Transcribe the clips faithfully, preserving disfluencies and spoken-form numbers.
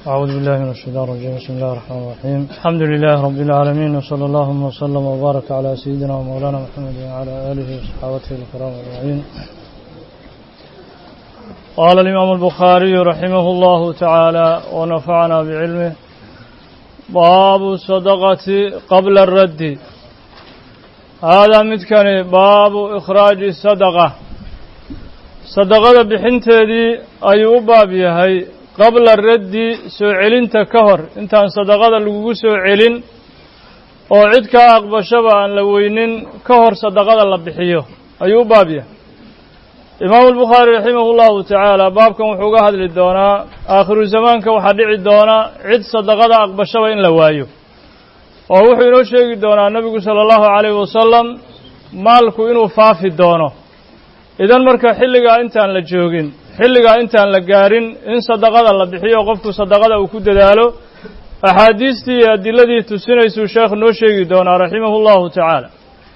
أعوذ بالله من الشيطان الرجيم. بسم الله الرحمن الرحيم. الحمد لله رب العالمين، وصلى الله وسلم وبارك على سيدنا ومولانا محمد وعلى آله وصحبه الكرام أجمعين. قال الإمام البخاري رحمه الله تعالى ونفعنا بعلمه: باب الصدقة قبل الرد. هذا متكن باب إخراج الصدقة. صدقة بحنتدي أي باب يهي قبل الرد سوعلين تكهر انت عن صدقة اللي سوعلين او عدك اقبشبا عن لوينين كهر صدقة الله بحيه ايو بابيه. امام البخاري رحمه الله تعالى بابكم وحوقا هذا للدونا اخر الزمان كوحديع الدونا عد صدقة اقبشبا ان لوايو ووحو انو شيء الدونا النبي صلى الله عليه وسلم مالكو انو فافي الدونا idan marka xilliga intaan la joogin xilliga intaan la gaarin in sadaqada la bixiyo qofku sadaqada uu ku dadaalo ahadiistii adiladii tusinaysu sheekh noo sheegi doona rahimahullahu ta'ala.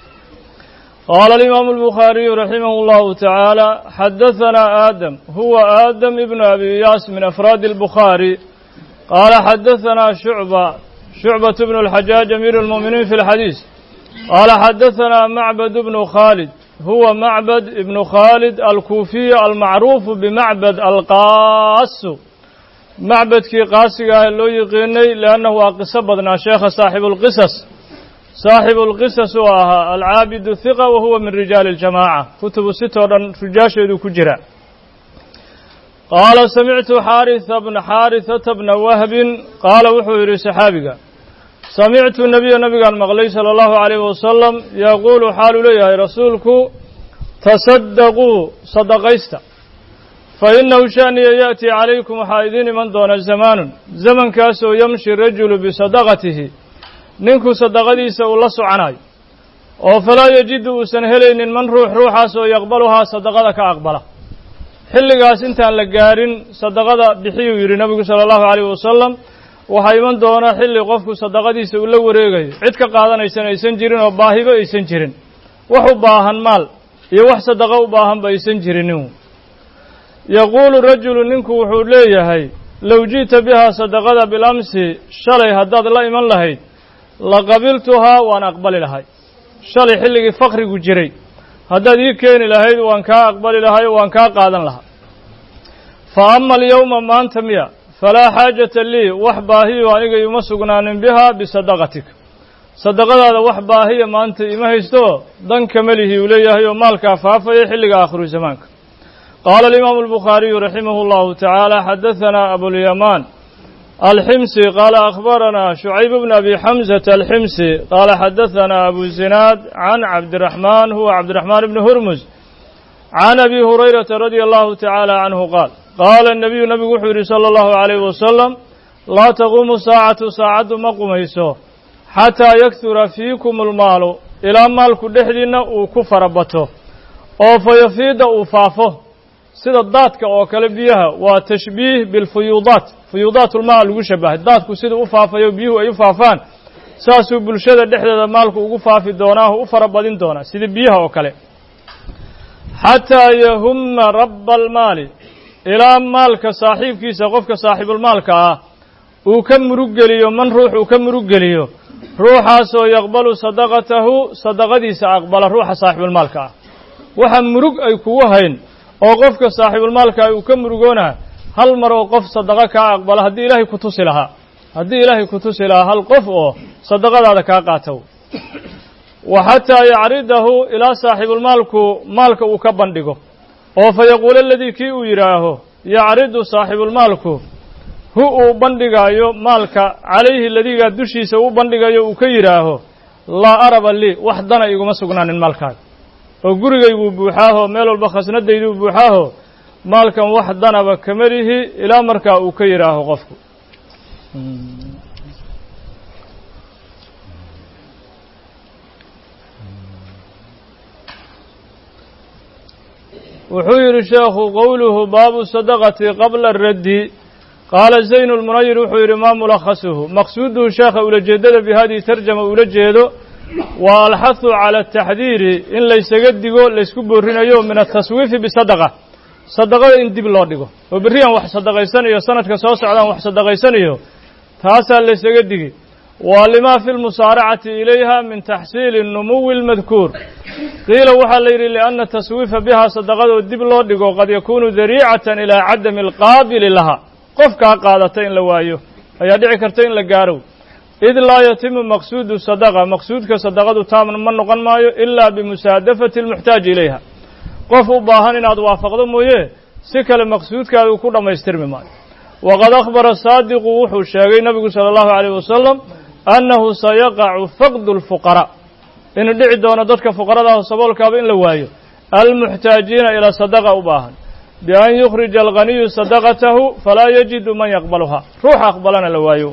قال الإمام البخاري رحمه الله تعالى: حدثنا آدم هو آدم ابن أبي إياس من أفراد البخاري قال حدثنا شعبة شعبة بن الحجاج أمير المؤمنين في الحديث قال حدثنا معبد بن خالد هو معبد ابن خالد الكوفي المعروف بمعبد القاس. معبد كي قاسقه لو يقيني لأنه قصة بدنا شيخ صاحب القصص صاحب القصص وها العابد الثقة وهو من رجال الجماعة كتب ستة رجاشة كجرة. قال: سمعت حارث بن حارثة بن وهب قال وحوير سحابك سمعت النبي نبي المغلي صلى الله عليه وسلم يقول حال لي رسولك: تصدقوا صدقيست فإنه شأن يأتي عليكم حائدين من دون الزمان زمن كاسو يمشي الرجل بصدقته ننكو صدقتي سأولس عناي وفلا يجد سنهلين من روح روحا سو يقبلها صدقتك أقبله حلقاس انتان لقارين صدقة بحيو يري نبي صلى الله عليه وسلم waxaa iman doona xilli qofku sadaqadiisa uu la wareegayo cid ka qaadanaysan aysan jirin oo baahiba aysan jirin wax u baahan maal iyo wax sadaqa u baahan ba aysan jirin. yaquulu rajulu ninku wuxuu leeyahay: low ji'ta biha sadaqada bilamsi shalay haddaad la iman lahayd laqabiltuhaa waan aqbali lahay. shalay xilligii fakrigu jiray haddaad ii keeni lahayd waan kaa aqbali lahay oo waan kaa qaadan lahaa. fa ama alyawma maanta miya falaa xaajata lii wax baahiyo aniga ima sugnaanin bihaa bisadaqatika sadaqadaada wax baahiya maanta ima haysto dan kamalihi uu leeyahay oo maalkaa faafaya xilliga aakhiru zamaanka. qaala alimaamu albukhaariyu raximahu llahu tacaala: xadahanaa abulyamaan alximsi qaala akhbaranaa shucayb bn abi xamzata alximsi qaala xadahanaa abu zinaad can cabdiraxmaan huwa cabdiraxmaan bni hurmuz can abi hurayrata radia allahu tacaala canhu qaal: qaala الnabiyu nabigu wuxuu yidhi salى اllahu عalayh wasalam: laa taquumu saacatu saacaddu ma qumayso xataa yaktura fiikum اlmaalu ilaa maalku dhexdiinna uu ku farabato oo fayafiida uu faafo sida daadka oo kale biyaha. waa tashbiih biاlfuyuudaat fuyuudaat ulmaa lagu shabahay daadku sida u faafayo biyuhu ay u faafaan saasuu bulshada dhexdeeda maalku ugu faafi doonaa u farabadin doonaa sida biyaha oo kale. xataa yahumma raba almaali ilaa maalka saaxiibkiisa qofka saaxiibulmaalka ah uu ka murug geliyo man ruux uu ka murug geliyo ruuxaasoo yaqbalu sadaqatahu sadaqadiisa aqbala ruuxa saaxiibulmaalka ah. waxa murug ay kugu hayn oo qofka saaxiibulmaalka uu ka murugoonaa hal mar oo qof sadaqa kaa aqbala haddii ilaahay ku tusi lahaa haddii ilaahay ku tusi lahaa hal qof oo sadaqadaada kaa qaata. wa xataa yacridahu ilaa saaxiibulmaalku maalka uu ka bandhigo oo fa yaquul aladii kii uu yidhaaho yacridu saaxiibulmaalku hu uu bandhigaayo maalka calayhi ladigaa dushiisa uu bandhigayo uu ka yidhaaho: laa araba lii wax dana iguma sugnaanin maalkaaga oo gurigayguu buuxaaho meel walba khasnadayduu buuxaaho maalkan wax danaba kama lihi ilaa markaa uu ka yidhaaho qofku. wuxuu yidhi sheekhu: qowluhu baabu sadaqati qabla araddi. qaala zayn lmunayir wuxuu yidhi: maa mulakhasuhu maqsuuduhu sheekha ulajeedada bi hadihi tarjama ula jeedo waa alxahu cala ataxdiiri in laysaga digo laysku boorinayo min ataswiifi bisadaqa sadaqada in dib loo dhigo oo berriyan wax sadaqaysanayo sanadka soo socdaan wax sadaqaysanayo taasaa la isaga digi waa limaa fi lmusaaracati ilayha min taxsiili الnumuwi اlmadkuur qiila waxaa la yidhi lianna taswiifa bihaa sadaqadoo dib loo dhigo qad yakuunu dariicatan ilaa cadami alqaabili laha qofkaa qaadata in la waayo ayaa dhici karta in la gaaro id laa yatimu maqsuudu sadaqa maqsuudka sadaqadu taamna ma noqon maayo ilaa bimusaadafati اlmuxtaaji ilayha qof u baahan inaad waafaqdo mooye si kale maqsuudkaadu ku dhammaystirmi maayo waqad akhbara saadiqu wuxuu sheegay nabigu salى اllahu عalيyh wasalam annahu sayaqacu faqdu اlfuqaraa inuu dhici doono dadka fuqaradaah saboolkaaba in la waayo almuxtaajiina ilaa sadaqa u baahan bian yukhrija alganiyu sadaqatahu falaa yajidu man yaqbaluhaa ruuxa aqbalana la waayo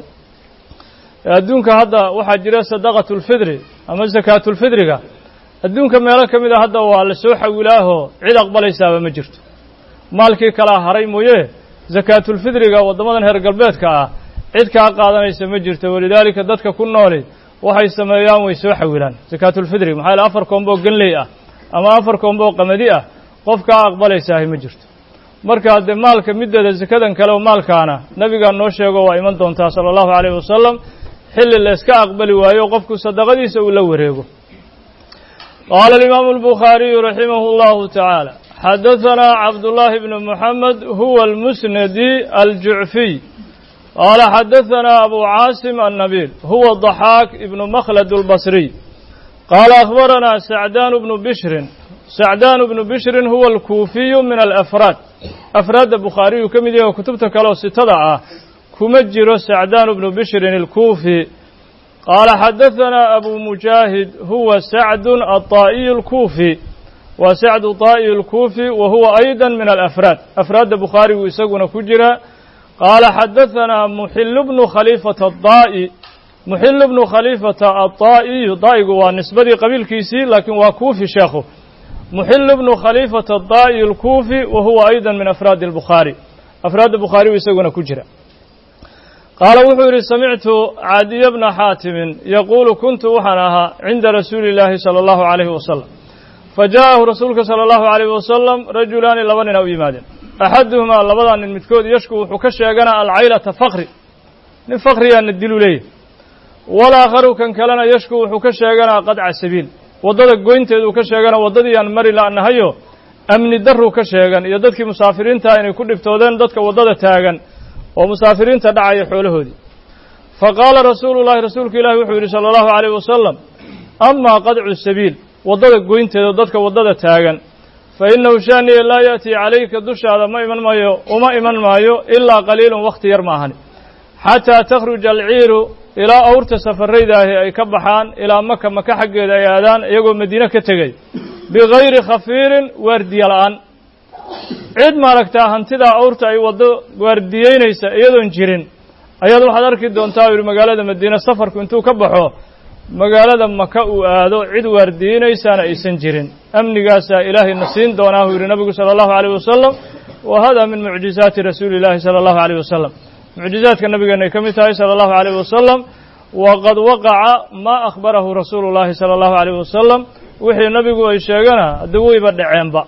adduunka hadda waxaa jira sadaqatu lfidri ama sakaatulfidriga adduunka meelo ka mid a hadda waa la soo xawilaahoo cid aqbalaysaaba ma jirto maalkii kalaa haray mooye sakaatulfidriga waddamadan reer galbeedka ah cid kaa qaadanaysa ma jirto walidaalika dadka ku nooli waxay sameeyaan way soo xawilaan sakaatulfidri maxaa yaele afar koonboo ganley ah ama afar koonboo qamadi ah qof kaa aqbalaysaahi ma jirto marka haddee maalka middeeda sakadan kale oo maalkaana nabigaa noo sheego waa iman doontaa sala allahu calayh wasalam xilli la iska aqbali waayo qofku sadaqadiisa uu la wareego qaala alimaamu albukhaariyu raximahu allahu tacaala xadahanaa cabdullaahi bnu muxamed huwa almusnadi aljucfiy qaala xadahanaa abu caasim annabiil huwa daxaak ibnu makhlad albasriy qaala akhbaranaa sacdaanu bnu bishrin sacdaanu bnu bishrin huwa alkuufiyu min alafraad afraadda bukhaariyuu ka mid yahay oo kutubta kale oo sitada ah kuma jiro sacdaanu bnu bishrin alkuufi qaala xadahanaa abu mujaahid huwa sacdun aطaa'iyu alkuufi waa sacdu طaa'iyu alkuufi wa huwa ayda min alafraad afraadda bukhaarigu isaguna ku jira qaala xadahanaa muxilu bnu khaliifata aلdaa'i muxilu bnu khaliifata aلطaa'iyu daa'igu waa nisbadii qabiilkiisii laakiin waa kuufi sheekhu muxilu bnu khaliifata aلdaa'i alkuufi wa huwa ayda min afraadi اlbukhaari afraadda bukhaarigu isaguna ku jira qaala wuxuu yidhi samictu caadiya bna xaatimin yaquulu kuntu waxaan ahaa cinda rasuuli اllaahi salى اllahu عalayhi wasalam faja'ahu rasuulka salى اllahu عalayh wasalam rajulaani laba nina u yimaadeen axaduhumaa labadaa nin midkood yashku wuxuu ka sheeganaa alcaylata fakri nin fakriyaana dilu leeyahy walaakharu kan kalena yashku wuxuu ka sheeganaa qadca sabiil waddada goynteeduu ka sheeganaa waddadii aan mari la'nahayo amni darruu ka sheegan iyo dadkii musaafiriintaha inay ku dhibtoodeen dadka waddada taagan oo musaafiriinta dhacaya xoolahoodii fa qaala rasuulu llahi rasuulka ilaahi wuxuu yidhi sala allahu calayh wasalam amaa qadcu sabiil waddada goynteeda dadka waddada taagan fa innahu shaaniya laa ya'tii calayka dushaada ma iman maayo uma iman maayo ilaa qaliilun wakhti yar ma ahani xataa takhruja alciiru ilaa awrta safarraydaahi ay ka baxaan ilaa maka maka xaggeeda ay aadaan iyagoo madiine ka tegey bigayri khafiirin waardiya la'aan cid maaragtaa hantidaa awrta ay waddo waardiyeynaysa iyadoon jirin ayaad waxaad arki doontaa u yidhi magaalada madiine safarku intuu ka baxo magaalada maka uu aado cid waardiyeynaysaana aysan jirin amnigaasaa ilaahayna siin doonaa uu yidhi nabigu sala allahu calayh wasalam wa hada min mucjizaati rasuuli illaahi sala allahu calayh wasalam mucjizaadka nabigeenna ay ka mid tahay sala allahu calayh wasalam waqad waqaca maa akhbarahu rasuulu llaahi sala allahu calayh wasalam wixii nabigu ay sheegana hadda weyba dhaceenba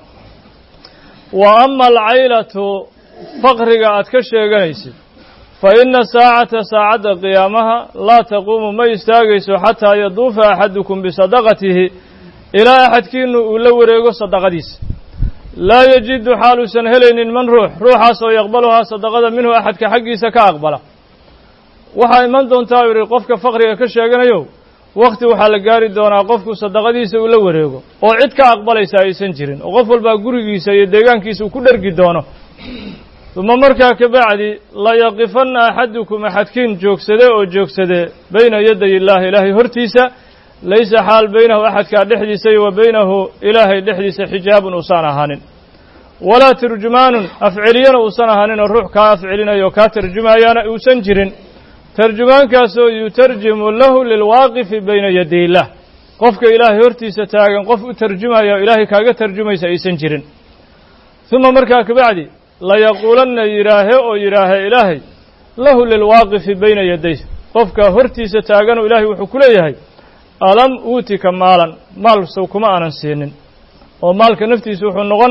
wa ama alcaylatu faqriga aad ka sheeganaysid fa inna saacata saacadda qiyaamaha laa taquumu ma istaagayso xataa yaduufa axadukum bisadaqatihi ilaa axadkiinu uu la wareego sadaqadiisa laa yajidu xaaluusan helaynin man ruux ruuxaas oo yaqbaluhaa sadaqada minhu axadka xaggiisa ka aqbala waxaa iman doontaa u yidhi qofka faqriga ka sheeganayo wakhti waxaa la gaari doonaa qofku sadaqadiisa uu la wareego oo cid ka aqbalaysa aysan jirin oo qof walbaa gurigiisa iyo deegaankiisa uu ku dhergi doono uma markaa ka bacdi layaqifanna axadukum axadkiin joogsade oo joogsade bayna yaday illaahi ilaahay hortiisa laysa xaal baynahu axadkaa dhexdiisa iyo wa baynahu ilaahay dhexdiisa xijaabun uusan ahaanin walaa turjumaanun afceliyana uusan ahaanin oo ruux kaa afcelinayo oo kaa tarjumayaana uusan jirin tarjumaankaasoo yutarjimu lahu lilwaaqifi bayna yaday illah qofka ilaahay hortiisa taagan qof u tarjumaya oo ilaahay kaaga tarjumaysa aysan jirin uma markaa ka bacdi layaquulanna yidhaahe oo yidhaahe ilaahay lahu lilwaaqifi bayna yaday qofka hortiisa taaganoo ilaahay wuxuu ku leeyahay alam uutika maalan maal sow kuma aanan siinin oo maalka naftiisa wuxuu noqon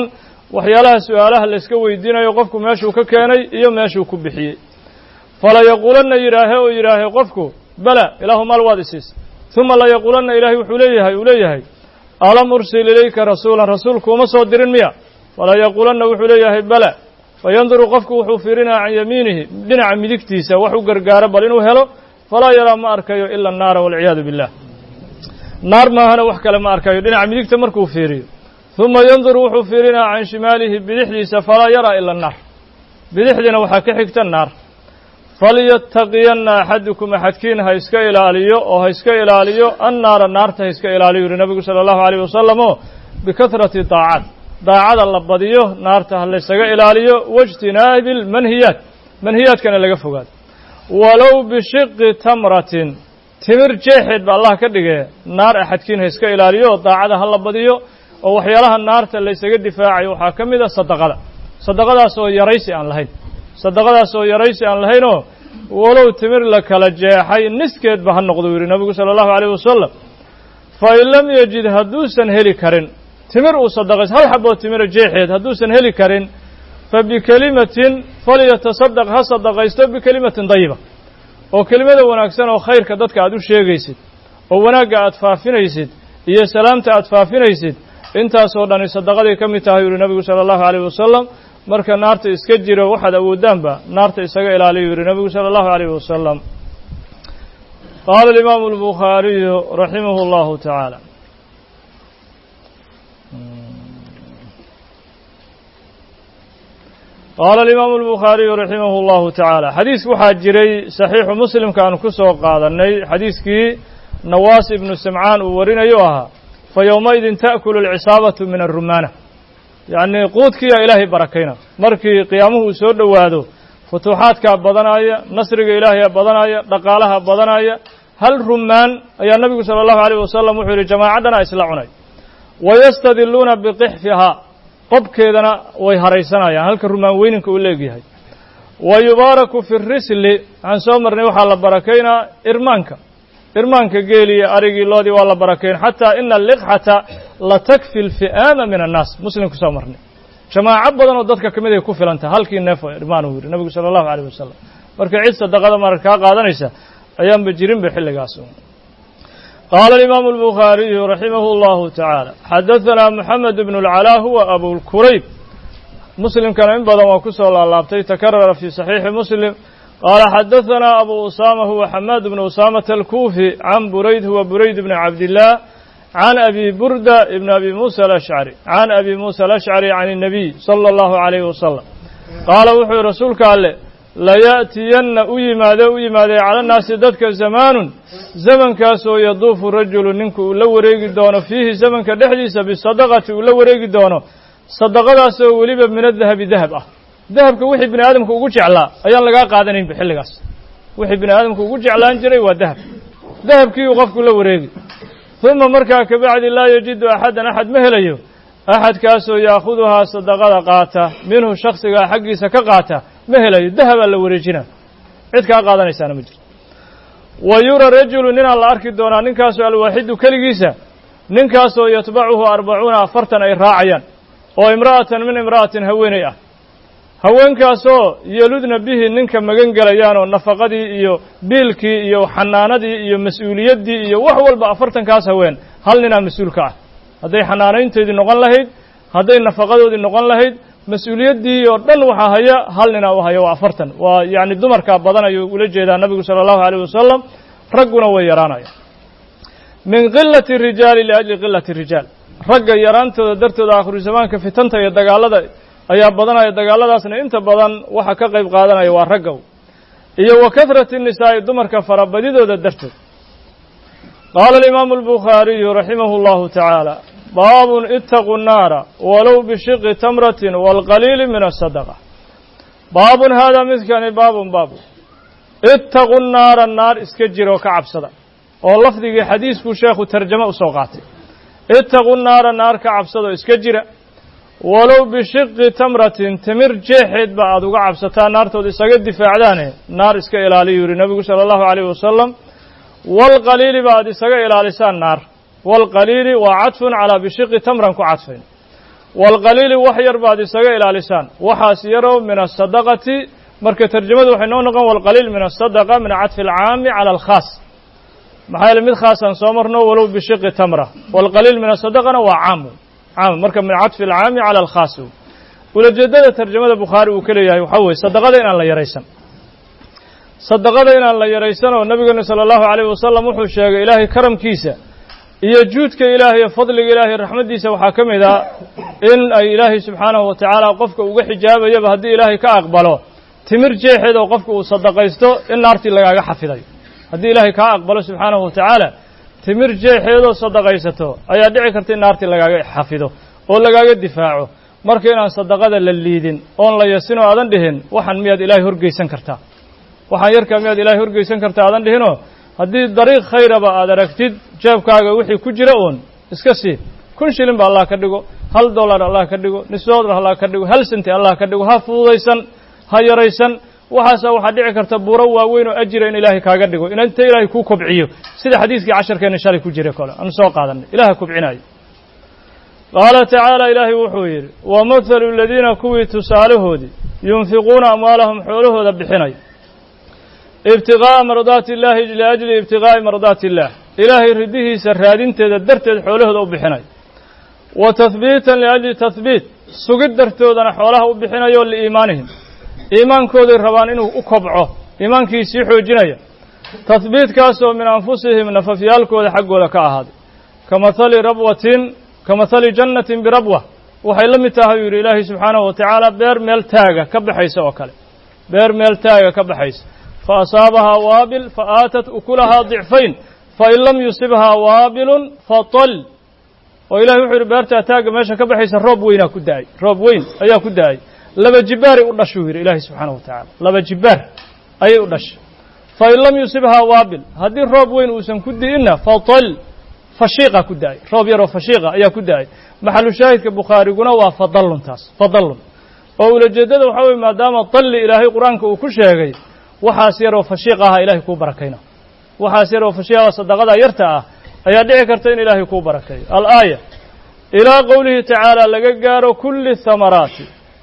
waxyaalaha su'aalaha la iska weydiinayo qofku meeshuu ka keenay iyo meeshuu ku bixiyey fala yaquulanna yidhaahe oo yidhaahe qofku bala ilaahu maal waad isiis uma la yaquulanna ilaahay wuxuu leeyahay uu leeyahay alam ursil ilayka rasuulan rasuulku uma soo dirin miya fala yaquulanna wuxuu leeyahay bala fayanduru qofku wuxuu fiirinaa can yamiinihi dhinaca midigtiisa wax u gargaaro bal inuu helo falaa yaraa ma arkayo ila annaara walciyaadu billah naar maahana wax kale ma arkayo dhinaca midigta markuu fiiriyo uma yanduru wuxuu fiirinaa can shimaalihi bidixdiisa falaa yaraa ila annaar bidixdiina waxaa ka xigta naar falyattaqiyanna axadukum axadkiin ha iska ilaaliyo oo ha iska ilaaliyo annaara naarta ha iska ilaaliyo yidhi nabigu sala allahu alayh wasalam oo bikahrati daacaat daacada la badiyo naarta ha laysaga ilaaliyo waijtinaabi lmanhiyaat manhiyaadkana laga fogaado walow bishiqi tamratin timir jeexeed ba allah ka dhigee naar axadkiin ha iska ilaaliyo oo daacada ha la badiyo oo waxyaalaha naarta laysaga difaacayo waxaa ka mid a sadaqada sadaqadaas oo yaraysi aan lahayn sadaqadaas oo yaraysi aan lahaynoo walow timir la kala jeexay niskeedba ha noqdo yidhi nabigu sala allahu alayh wasalam fa in lam yajid hadduusan heli karin timir uu sadaqays hal xaboo timira jeexeed hadduusan heli karin fa bikelimatin falyatasadaq ha sadaqaysto bikelimatin dayiba oo kelimada wanaagsan oo khayrka dadka aad u sheegaysid oo wanaagga aad faafinaysid iyo salaamta aad faafinaysid intaasoo dhani sadaqaday ka mid tahay yidhi nabigu sala allahu alayh wasalam marka naarta iska jiro waxaad awoodaanba naarta isaga ilaaliyo yidhi nabigu sala allahu alayh wasalam qaala alimaamu albukhaariyu raximahu allahu tacaala qaala alimaamu albukhaariyu raximahu allahu tacaala xadiiska waxaa jiray saxiixu muslimka aanu ku soo qaadannay xadiiskii nawaas ibnu simcaan uu warinayo ahaa fa yowmaidin ta'kulu alcisaabatu min arumaana yacnii quudkiyaa ilaahay barakayna markii qiyaamuhu uu soo dhowaado futuuxaadkaa badanaya nasriga ilaahayaa badanaya dhaqaalaha badanaya hal rumaan ayaa nabigu sala allahu alayh wasalam wuxuu yidhi jamaacaddana isla cunay wayastadiluuna biqixfihaa qobkeedana way haraysanayaan halka rumaan weyninka uu leegyahay wa yubaaraku fi risli waxaan soo marnay waxaa la barakaynaa irmaanka irmaanka geeliya arigii loodii waa la barakayn xataa ina aliqxata la takfi lfi'aama min annaas muslim ku soo marnay jamaaco badan oo dadka ka mid ay ku filantaha halkii neef oo irmaan uu yidhi nabigu sala allahu alayh wasalam marka cid sadaqada marka kaa qaadanaysa ayaanba jirinba xilligaas qaala alimaamu albukhaariyu raximahu allahu tacaala xadahanaa moxamed ibnu alcalaa huwa abulkurayb muslimkana in badan waa ku soo laalaabtay takarara fii saxiixi muslim qaala xadahanaa abu usaama huwa xamaad bnu usaamata alkuufi can burayd huwa burayd bni cabdillaah can abi burda ibn abi muusa alashcari can abi muusa alashcari can الnabiy sala allahu alayhi wasalam qaala wuxuu yihi rasuulka alle laya'tiyanna u yimaade u yimaadee cala nnaasi dadka zamaanun zamankaasoo yaduufu rajulu ninku uu la wareegi doono fiihi zamanka dhexdiisa bisadaqati uu la wareegi doono sadaqadaasoo weliba min adahabi dahab ah dahabka wixii bini aadamka ugu jeclaa ayaan lagaa qaadanaynba xilligaas wixii bini aadamka ugu jeclaan jiray waa dahab dahabkii uu qofku la wareegi uma markaa kabacdi laa yajidu axadan axad ma helayo axadkaasoo yaakuduhaa sadaqada qaata minhu shaksigaa xaggiisa ka qaata ma helayo dahabaa la wareejina cid kaa qaadanaysaana ma jirto wa yura rajulu ninaa la arki doonaa ninkaasoo alwaaxidu keligiisa ninkaasoo yatbacuhu arbacuuna afartan ay raacayaan oo imra'atan min imra'atin haweenay ah haweenkaasoo yeludna bihi ninka magan gelayaan oo nafaqadii iyo biilkii iyo xanaanadii iyo mas-uuliyaddii iyo wax walba afartankaas haween hal ninaa mas-uulka ah hadday xanaanaynteedii noqon lahayd hadday nafaqadoodii noqon lahayd mas-uuliyaddii oo dhan waxaa haya hal ninaa u haya waa afartan waa yacni dumarkaa badan ayuu ula jeedaa nabigu sala allahu alayh wasalam ragguna way yaraanaya min qilati rijaali liajli qilati rijaal ragga yaraantooda dartooda aakhiru zamaanka fitanta iyo dagaalada ayaa badanaya dagaalladaasna inta badan waxa ka qayb qaadanaya waa ragga iyo wa kahrati nisaa'i dumarka farabadidooda dartood qaala alimaamu albukhaariyu raximahu allahu tacaala baabun itaquu nnaara walow bishiqi tamratin waalqaliili min asadaqa baabun haadaa midkani baabun baabu itaquu nnaara naar iska jira oo ka cabsada oo lafdigii xadiiskuu sheekhu tarjamo u soo qaatay itaquu nnaara naar ka cabsada oo iska jira walow bishiqi tamratin timir jeexeed ba aada uga cabsataa naartooda isaga difaacdaane naar iska ilaaliyu yidhi nabigu sala allahu alayh wasalam waalqaliili ba aad isaga ilaalisaan naar waalqaliili waa cadfun calaa bishiqi tamran ku cadfayn waalqaliili wax yar baad isaga ilaalisaan waxaas yarow min asadaqati marka tarjamadu waxay noo noqon waalqaliil min asadaqa min cadfi alcaami cala alkhaas maxaa yeele mid khaasaan soo marno walow bishiqi tamra waalqaliil min asadaqana waa caamu caam marka min cadfi alcaami cala alkhaas ulajeedada tarjamada bukhaari uu ka leeyahay waxaa weye sadaqada inaan la yaraysan sadaqada inaan la yaraysan oo nabigeena sala allahu calayhi wasalam wuxuu sheegay ilaahay karamkiisa iyo juudka ilaahay iyo fadliga ilaahay raxmaddiisa waxaa ka mid ah in ay ilaahay subxaanahu wa tacaala qofka uga xijaabayaba haddii ilaahay ka aqbalo timir jeexeed oo qofka uu sadaqaysto in naartii lagaaga xafidayo haddii ilaahay kaa aqbalo subxaanahu wa tacaala timir jeexeedoo sadaqaysato ayaa dhici karta in naartii lagaaga xafido oo lagaaga difaaco marka inaan sadaqada la liidin oon la yasin oo aadan dhihin waxaan miyaad ilaahay horgeysan kartaa waxaan yarkaa miyaad ilaahay horgeysan kartaa aadan dhihinoo haddii dariiq khayraba aad aragtid jeebkaaga wixii ku jira uun iska sii kun shilin ba allah ka dhigo hal dollar allah ka dhigo nis dollar allah ka dhigo hal senti allah ka dhigo ha fududaysan ha yaraysan waxaasa waxaa dhici karta buuro waaweyn oo ajira in ilaahay kaaga dhigo in inta ilaahay kuu kobciyo sida xadiidkii casharkeenna shalay ku jiray kole aan soo qaadanay ilaha kobcinayo qaala tacaala ilaahay wuxuu yidhi wa mathalu aladiina kuwii tusaalahoodii yunfiquuna amwaalahum xoolahooda bixinay ibtiqaa'a mardaati illaahi liajli ibtiqaa'i mardaati illaah ilaahay ridihiisa raadinteeda darteed xoolahooda u bixinay wa tahbiitan liajli tahbiit sugid dartoodana xoolaha u bixinayo liiimaanihim iimaankooday rabaan inuu u kobco iimaankii sii xoojinaya tahbiitkaasoo min anfusihim nafafyaalkooda xaggooda ka ahaaday ka mathali rabwatin ka mathali jannatin birabwa waxay la mid tahay uu yidhi ilaahay subxaanahu wa tacaala beer meel taaga ka baxaysa oo kale beer meel taaga ka baxaysa fa asaabahaa waabil fa aatat ukulahaa dicfayn fain lam yusibhaa waabilun fatal oo ilahay wuxuu yidhi beertaa taagga meesha ka baxaysa roob weynaa ku da'ay roob weyn ayaa ku da'ay laba jibbaaray u dhashuu yidhi ilaahay subxaanahu wa tacaala laba jibbaar ayay u dhashay fain lam yusibhaa waabil haddii roob weyn uusan ku di'inna fatal fashiiqa ku da'ay roob yaroo fashiiqa ayaa ku da'ay maxalu shaahidka bukhaariguna waa fadallun taas fadallun oo ulajeeddada waxaa weye maadaama dalli ilaahay qur-aanka uu ku sheegay waxaas yaroo fashiiq aha ilaahay kuu barakayna waxaas yaroo fashiiqa sadaqada yarta ah ayaa dhici karta in ilaahay kuu barakeeyo alaaya ilaa qowlihi tacaala laga gaaro kulli thamaraati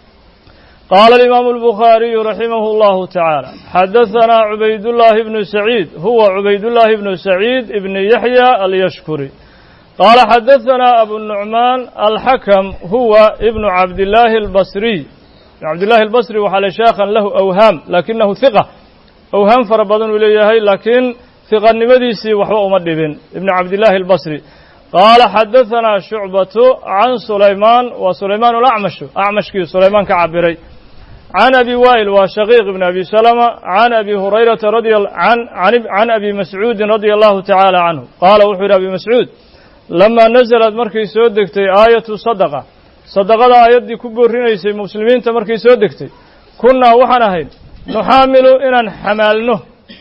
qaala alimaamu albukhaariyu raximahu allahu tacaala xadahanaa cubaydullaahi ibnu saciid huwa cubaydullaahi ibnu saciid ibni yaxya alyashkuri qaala xadahanaa abunucmaan alxakam huwa ibnu cabdillaahi albasriy cabdillahi albasri waxaa le sheekhan lahu awhaam laakinahu hiqa awhaam fara badan uu leeyahay laakiin hiqanimadiisii waxba uma dhibin ibnu cabdillaahi albasri qaala xadahanaa shucbatu can sulaymaan waa sulaymaan alacmashu acmashkii sulaymaan ka cabiray can abi waa'il waa shaqiiq ibn abi salama can abi hurayrata radia can abi mascuudin radia allahu tacaala canhu qaala wuxuu yidhi abi mascuud lamaa nasalad markay soo degtay aayatu sadaqa sadaqada aayaddii ku boorinaysay muslimiinta markay soo degtay kunnaa waxaan ahayd nuxaamilu inaan xamaalno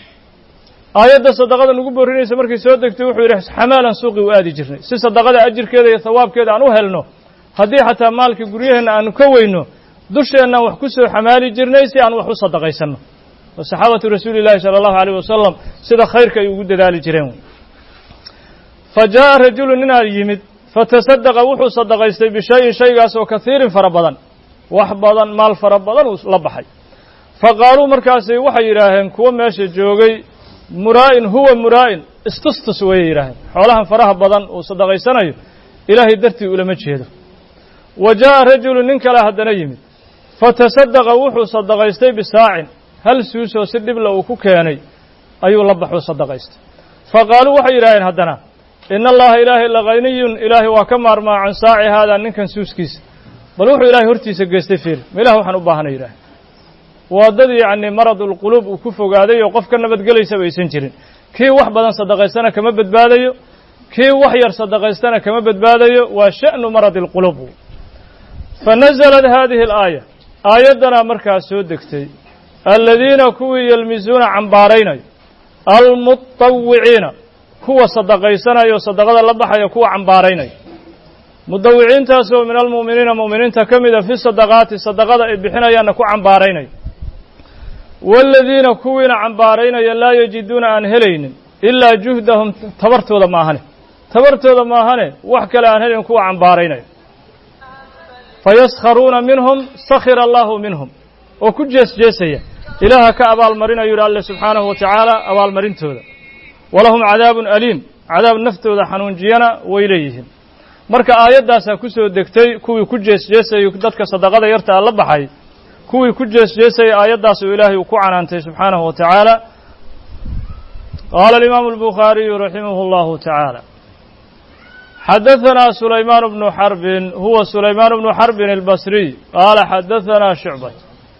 aayadda sadaqada nagu boorinaysa markay soo degtay wuxuu yidhi xamaalan suuqii u aadi jirnay si sadaqada ajirkeeda iyo hawaabkeeda aan u helno haddii xataa maalka guryaheenna aanu ka weyno dusheennaan wax ku soo xamaali jirnay si aan wax u sadaqaysanno oo saxaabatu rasuuli llaahi sala allahu alayh wasalam sida khayrka ay ugu dadaali jireen fa jaa'a rajulun ninaa yimid fatasadaqa wuxuu sadaqaystay bishayin shaygaas oo kahiirin fara badan wax badan maal fara badan uu la baxay fa qaaluu markaasay waxay yidhaaheen kuwo meesha joogay muraa'in huwa muraa'in istustus wayay yidhaaheen xoolahan faraha badan uu sadaqaysanayo ilaahay dartii ulama jeedo wa jaa'a rajulu nin kale haddana yimid fatasadaqa wuxuu sadaqaystay bisaacin hal suusoo si dhibla uu ku keenay ayuu la baxuu sadaqaystay fa qaaluu waxay yidhaaheen haddana ina allaha ilaahay lakaniyun ilaahay waa ka maarmaa can saaci haadaa ninkan suuskiisa bal wuxuu ilaahay hortiisa geystay fiir ma ilah waxaan u baahanay yidhahay waa dad yacni maradulquluub uu ku fogaaday oo qof ka nabadgelaysaba aysan jirin kii wax badan sadaqaystana kama badbaadayo kii wax yar sadaqaystana kama badbaadayo waa sha'nu maradi alquluub fa nasalat haadihi alaaya aayaddanaa markaa soo degtay aladiina kuwii yelmisuuna cambaaraynayo almutawiciina kuwa sadaqaysanayo sadaqada la baxaya kuwa cambaaraynaya mudawiciintaasoo min almu'miniina mu'miniinta ka mida fi sadaqaati sadaqada ay bixinayaanna ku cambaaraynaya waaladiina kuwiina cambaaraynaya laa yajiduuna aan helaynin ilaa juhdahum tabartooda maahane tabartooda maahane wax kale aan helayn kuwa cambaaraynaya fayaskharuuna minhum sakhira allahu minhum oo ku jees jeesaya ilaaha ka abaalmarinayo yidhi alle subxaanahu wa tacaala abaalmarintooda walahum cadaabun aliim cadaab naftooda xanuunjiyana way leeyihiin marka aayaddaasaa ku soo degtay kuwii ku jees jeesayay dadka sadaqada yartaa la baxay kuwii ku jees jeesayay aayaddaas oo ilaahay uu ku canaantay subxaanahu wa tacaala qaala alimaamu albukhaariyu raximahu allahu tacaala xadaثna sulaymaan bnu xarbin huwa sulaymaan bnu xarbin albasriy qaala xadaثna shucbat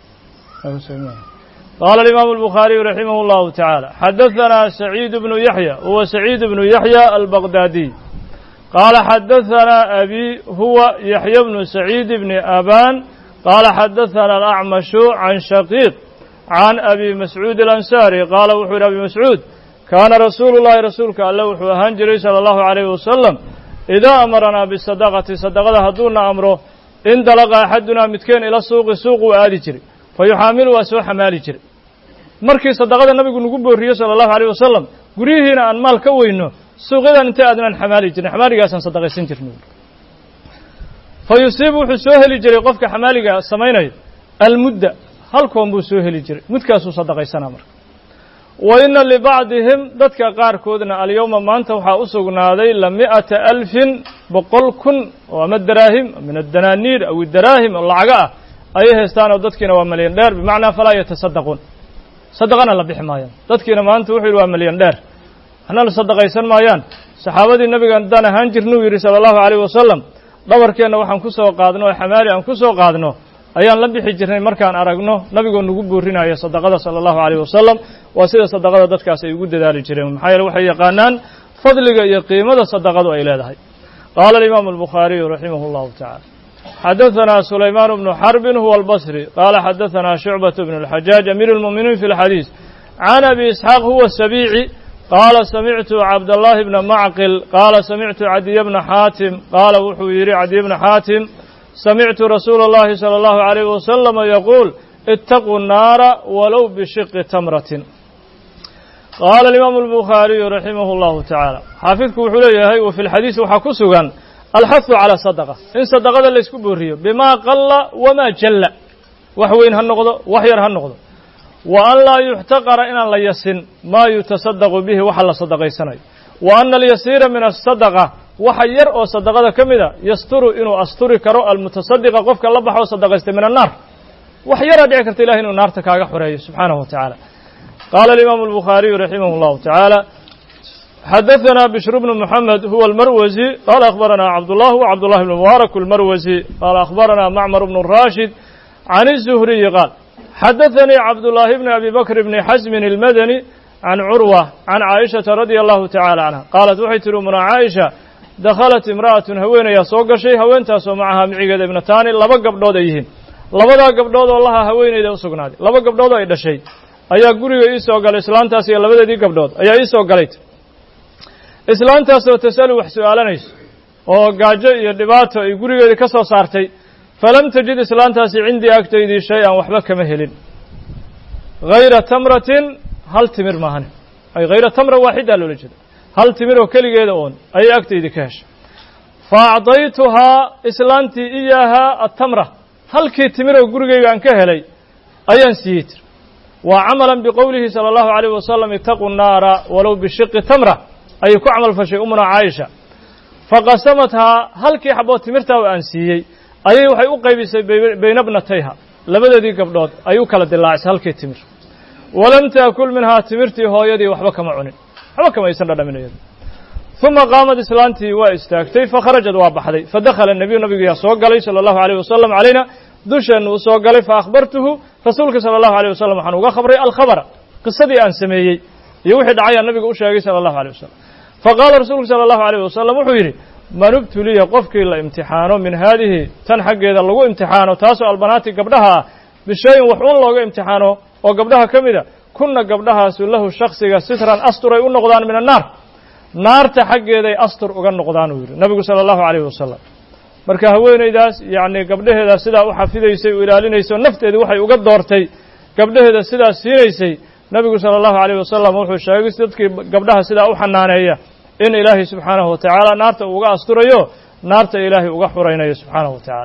qaala alimaamu albukhaariyu raximah اllahu tacaala xadaثna saciid bnu yaxya huwa saciid bnu yaxya albaqdaadiy qaala xadaثna abi huwa yaxya bnu saciid bni aban qaala xadaثna alacmashu can shaqiiq can abi mascuud alansaari qaala wuxuu yidhi abi mascuud kaana rasuulu llahi rasuulka alle wuxuu ahaan jiray salى allahu عalayh wasalam idaa amaranaa bisadaqati sadaqada hadduuna amro in dalaqa axadunaa midkeen ila suuqi suuquu aadi jiray fa yuxaamilu waa soo xamaali jiray markii sadaqada nabigu nagu boorriye sala allahu alayh wasalam guryihiina aan maal ka weyno suuqyadan intay aadnaan xamaali jirin xamaaligaasaan sadaqaysan jirnay fa yusiibu wuxuu soo heli jiray qofka xamaaliga samaynaya almudda halkoon buu soo heli jiray mudkaasuu sadaqaysanaa marka wa inna libacdihim dadka qaarkoodna alyowma maanta waxaa u sugnaaday la mi'ata alfin boqol kun oo ama daraahim min addanaaniir aw daraahim oo lacaga ah ayay haystaan oo dadkiina waa malyan dheer bimacnaa falaa yatasaddaquun sadaqana la bixi maayaan dadkiina maanta wuxuu yidhi waa malyan dheer hana la sadaqaysan maayaan saxaabadii nabiga haddaan ahaan jirnuu yidhi sala allahu calayh wasalam dhabarkeenna waxaan ku soo qaadno oo xamaali aan ku soo qaadno ayaan la bixi jirnay markaan aragno nabigoo nagu boorrinaya sadaqada sala allahu calayh wasalam waa sida sadaqada dadkaas ay ugu dadaali jireen maxaa yeele waxay yaqaanaan fadliga iyo qiimada sadaqadu ay leedahay qaala alimaamu albukhaariyu raximah allahu tacala xadaثna sulaymaan bnu xarbin huwa albasri qaala xadaثna shucbaة bnu اlxajaaj amiir اlmu'miniin fi اlxadiis can abi isxaaq huwa sabiici qaala samictu cabdاllahi bna macqil qaala samictu cadiya bna xaatim qaala wuxuu yidhi cadiya bna xaatim samictu rasuula اllahi salى اllahu عalayh wasalama yaquul itaquu الnaara walow bishiqi tamratin qaala alimaamu albukhaariyu raximah اllahu tacaala xaafidku wuxuu leeyahay wa fi lxadiisi waxaa ku sugan alxahu calى sadaqa in sadaqada la isku booriyo bimaa qalla wamaa jalla wax weyn ha noqdo wax yar ha noqdo wa an laa yuxtaqara inaan la yasin maa yutasadaqu bihi waxa la sadaqaysanayo wa ana alyasiira min asadaqa waxa yar oo sadaqada ka mida yasturu inuu asturi karo almutasadiqa qofka la baxoo sadaqaystay min annaar wax yaraa dhici karta ilahi inuu naarta kaaga xoreeyo subxaanahu wa tacaala qaala alimaamu albukhaariyu raximah اllahu tacaala xadaثna bشhr bn mحamed huwa اlmarwزي qala akhbarana cabdالlah wa cabdالlah bn mubaarak اlmarwزي qala akhbarana macmar bn rashid can الزhriyi qaal xadaثanii cabdالlahi bn abi bakr bni xasmin اlmadani can curwa can caaishaةa radي allahu tacala canha qaalat waxay tihi umuna caaisha dakhalat imra'atun haweenayaa soo gashay haweentaasoo macahaa micigeeda ibnataani laba gabdhood ay yihiin labadaa gabdhood oo lahaa haweeneyda u sugnaaday laba gabdhood oo ay dhashay ayaa guriga ii soo galay islaantaas iyo labadeedii gabdhood ayaa ii soo galay islaantaasoo tasalu wax su'aalanayso oo gaajo iyo dhibaato ay gurigeedii ka soo saartay falam tajid islaantaasi cindii agtaydii shay-an waxba kama helin hayra tamratin hal timir maahan ay hayra tamra waaxidaa loola jeeda hal timir oo keligeeda oon ayay agtaydii ka heshay fa acdaytuhaa islaantii iyaahaa atamra halkii timir oo gurigayga aan ka helay ayaan siiyey tir waa camalan biqowlihi sala allahu calayh wasalam itaquu nnaara walow bishiqi tamra ayay ku camal fashay umuna caaisha faqasamathaa halkii xaboo timirtaa oo aan siiyey ayay waxay u qaybisay bayna bnatayha labadeedii gabdhood ay u kala dilaacisay halkii timir walam taakul minhaa timirtii hooyadii waxba kama cunin waxba kama aysan dhadhamin iyada uma qaamad islaantii waa istaagtay fakharajad waa baxday fadakhala nebiyu nabigayaa soo galay sala allahu alayh wasalam calayna dusheennu u soo galay faahbartuhu rasuulka sala allahu alayh wasalam waxaan uga khabray alkhabara qisadii aan sameeyey iyo wixii dhacayaa nabiga u sheegay sala allahu alayh wasalam faqaala rasuulku sala allahu alayh wasalam wuxuu yidhi man ubtuliya qofkii la imtixaano min haadihi tan xaggeeda lagu imtixaano taasoo albanaati gabdhaha ah bishayin wax un looga imtixaano oo gabdhaha ka mida kunna gabdhahaasu lahu shaksiga sitran asturay u noqdaan min annaar naarta xaggeeday astur uga noqdaan uu yidhi nabigu sala allahu alayh wasalam marka haweenaydaas yacni gabdhaheeda sidaa u xafidaysay u ilaalinayso nafteedii waxay uga doortay gabdhaheeda sidaas siinaysay nabigu sala allahu alayh wasalam wuxuu sheegay dadkii gabdhaha sidaa u xanaaneeya in ilaahay subxaanahu wa tacaala naarta uu uga asturayo naarta ilaahay uga xuraynayo subxaanahu wa tacaala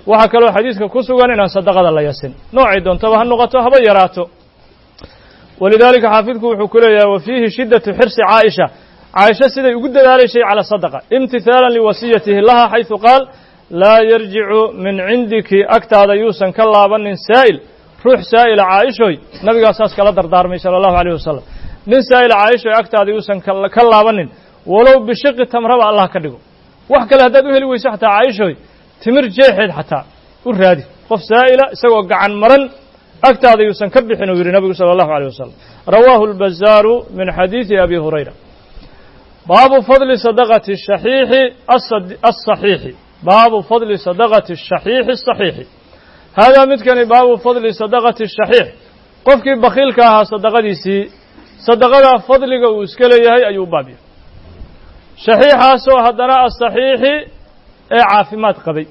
waxaa kaloo xadiiska ku sugan inaan sadaqada la yasin noocay doontaba ha noqoto haba yaraato walidaalika xaafidku wuxuu ku leeyahay wa fiihi shiddatu xirsi caaisha caaisha siday ugu dadaalaysay cala sadaqa imtihaalan liwasiyatihi laha xaysu qaal laa yarjicu min cindiki agtaada yuusan ka laabanin saa'il ruux saa'ila caaishoy nabigaa saas kala dardaarmay sala allahu alayh wasalam nin saa'ila caaishoy agtaada yuusan ka laabanin walow bishiqi tamraba allah ka dhigo wax kale haddaad u heli weyso xataa caaishoy timir jeexeed xataa u raadi qof saa'ila isagoo gacan maran agtaada yuusan ka bixin uu yidhi nabigu sala allahu alayh wasalam rawaahu albazaaru min xadiidi abi hurayra baabu fadli sadaqati shaxiixi asaxiixi baabu fadli sadaqati shaxiixi asaxiixi haadaa midkani baabu fadli sadaqati shaxiix qofkii bakhiilka ahaa sadaqadiisii sadaqadaa fadliga uu iska leeyahay ayuu u baabiyay shaxiixaasoo haddana asaxiixi ee caafimaad qabay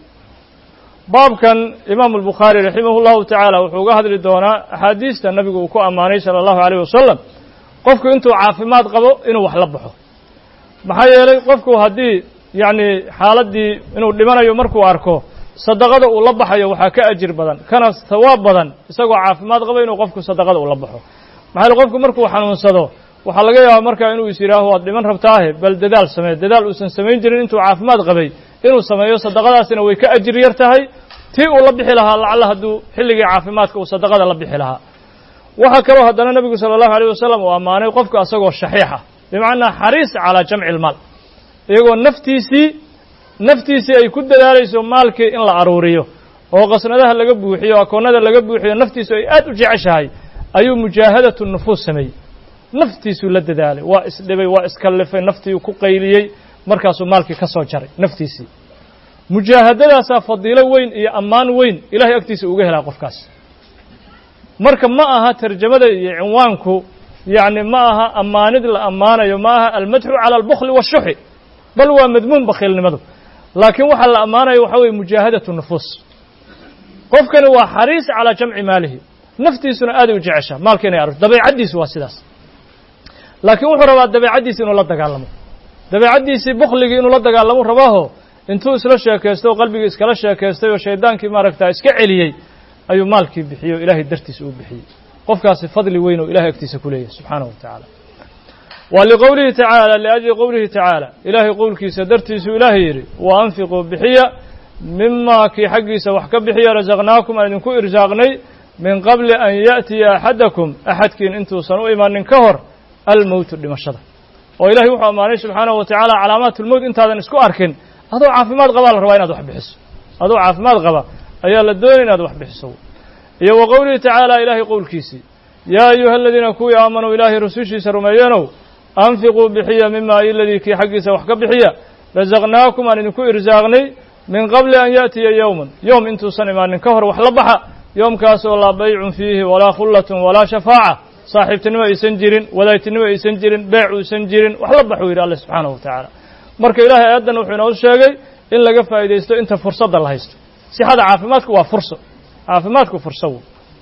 baabkan imaamu albukhaari raximahu llahu tacaala wuxuu uga hadli doonaa axaadiista nabigu uu ku ammaanay sala allahu alayh wasalam qofku intuu caafimaad qabo inuu wax la baxo maxaa yeelay qofku haddii yacni xaaladdii inuu dhimanayo markuu arko sadaqada uu la baxayo waxaa ka ajir badan kana sawaab badan isagoo caafimaad qaba inuu qofku sadaqada uu la baxo maxaa yeele qofku markuu xanuunsado waxaa laga yaabaa markaa inuu is yidhaaho waad dhiman rabtaahe bal dadaal samee dadaal uusan samayn jirin intuu caafimaad qabay inuu sameeyo sadaqadaasina way ka ajir yar tahay tii uu la bixi lahaa lacalla hadduu xilligii caafimaadka uu sadaqada la bixi lahaa waxaa kaloo haddana nebigu sala allahu alayh wasalam uu ammaanay qofka asagoo shaxiixa bimacnaa xariis calaa jamci ilmaal iyagoo naftiisii naftiisii ay ku dadaalayso maalkii in la aruuriyo oo qasnadaha laga buuxiyo akoonnada laga buuxiyo naftiisu ay aad u jeceshahay ayuu mujaahadatu nufuus sameeyey naftiisuu la dadaalay waa isdhibay waa iskallifay naftiiu ku qayliyey markaasuu maalkii ka soo jaray naftiisii mujaahadadaasaa fadiilo weyn iyo ammaan weyn ilahay agtiisa uga helaa qofkaas marka ma aha tarjamada iyo cinwaanku yacni ma aha ammaanid la ammaanayo ma aha almadxu cala albukli waashuxi bal waa madmuun bakhiilnimadu laakiin waxaa la ammaanayo waxaa weye mujaahadatu nufuus qofkani waa xariis calaa jamci maalihi naftiisuna aaday u jeceshaa maalka inay arurto dabeecaddiisu waa sidaas laakiin wuxuu rabaa dabeecaddiisi inuu la dagaalamo dabeecaddiisii bukhligii inuu la dagaalamo rabaaho intuu isla sheekaystay oo qalbigii iskala sheekaystay oo shaydaankii maaragtaa iska celiyey ayuu maalkii bixiyey oo ilaahay dartiisa uu bixiyey qofkaasi fadli weyn oo ilahay agtiisa ku leeyahay subxaanahu wa tacaala wa liqowlihi tacaala liajli qowlihi tacaala ilaahay qowlkiisa dartiisuu ilaahay yidhi wa anfiquu bixiya mimaa kii xaggiisa wax ka bixiya rasaqnaakum aan idinku irsaaqnay min qabli an ya'tiya axadakum axadkiin intuusan u imanin ka hor almowtu dhimashada oo ilahay wuxuu ammaanay subxaanahu wa tacaala calaamaatulmowt intaadan isku arkin adoo caafimaad qabaa la rabaa inaad wax bixiso adoo caafimaad qaba ayaa la doonay inaad wax bixiso iyo wa qowlihi tacaala ilaahay qowlkiisii yaa ayuha aladiina kuwii aamanuu ilaahay rusushiisa rumeeyeenow anfiquu bixiya mima iladii kii xaggiisa wax ka bixiya rasaqnaakum aan idinku irsaaqnay min qabli an ya'tiya yowman yowm intuusan imaanin ka hor wax la baxa yoomkaasoo laa baycun fiihi walaa khullatun walaa shafaaca saaxiibtinimo aysan jirin wadaagtinimo aysan jirin beec uusan jirin wax la baxuu yidhi alle subxaanahu wa tacaala marka ilaahay aayaddan wuxuu inoo sheegay in laga faa'iidaysto inta fursadda la haysto sixada caafimaadku waa furso caafimaadku furso wey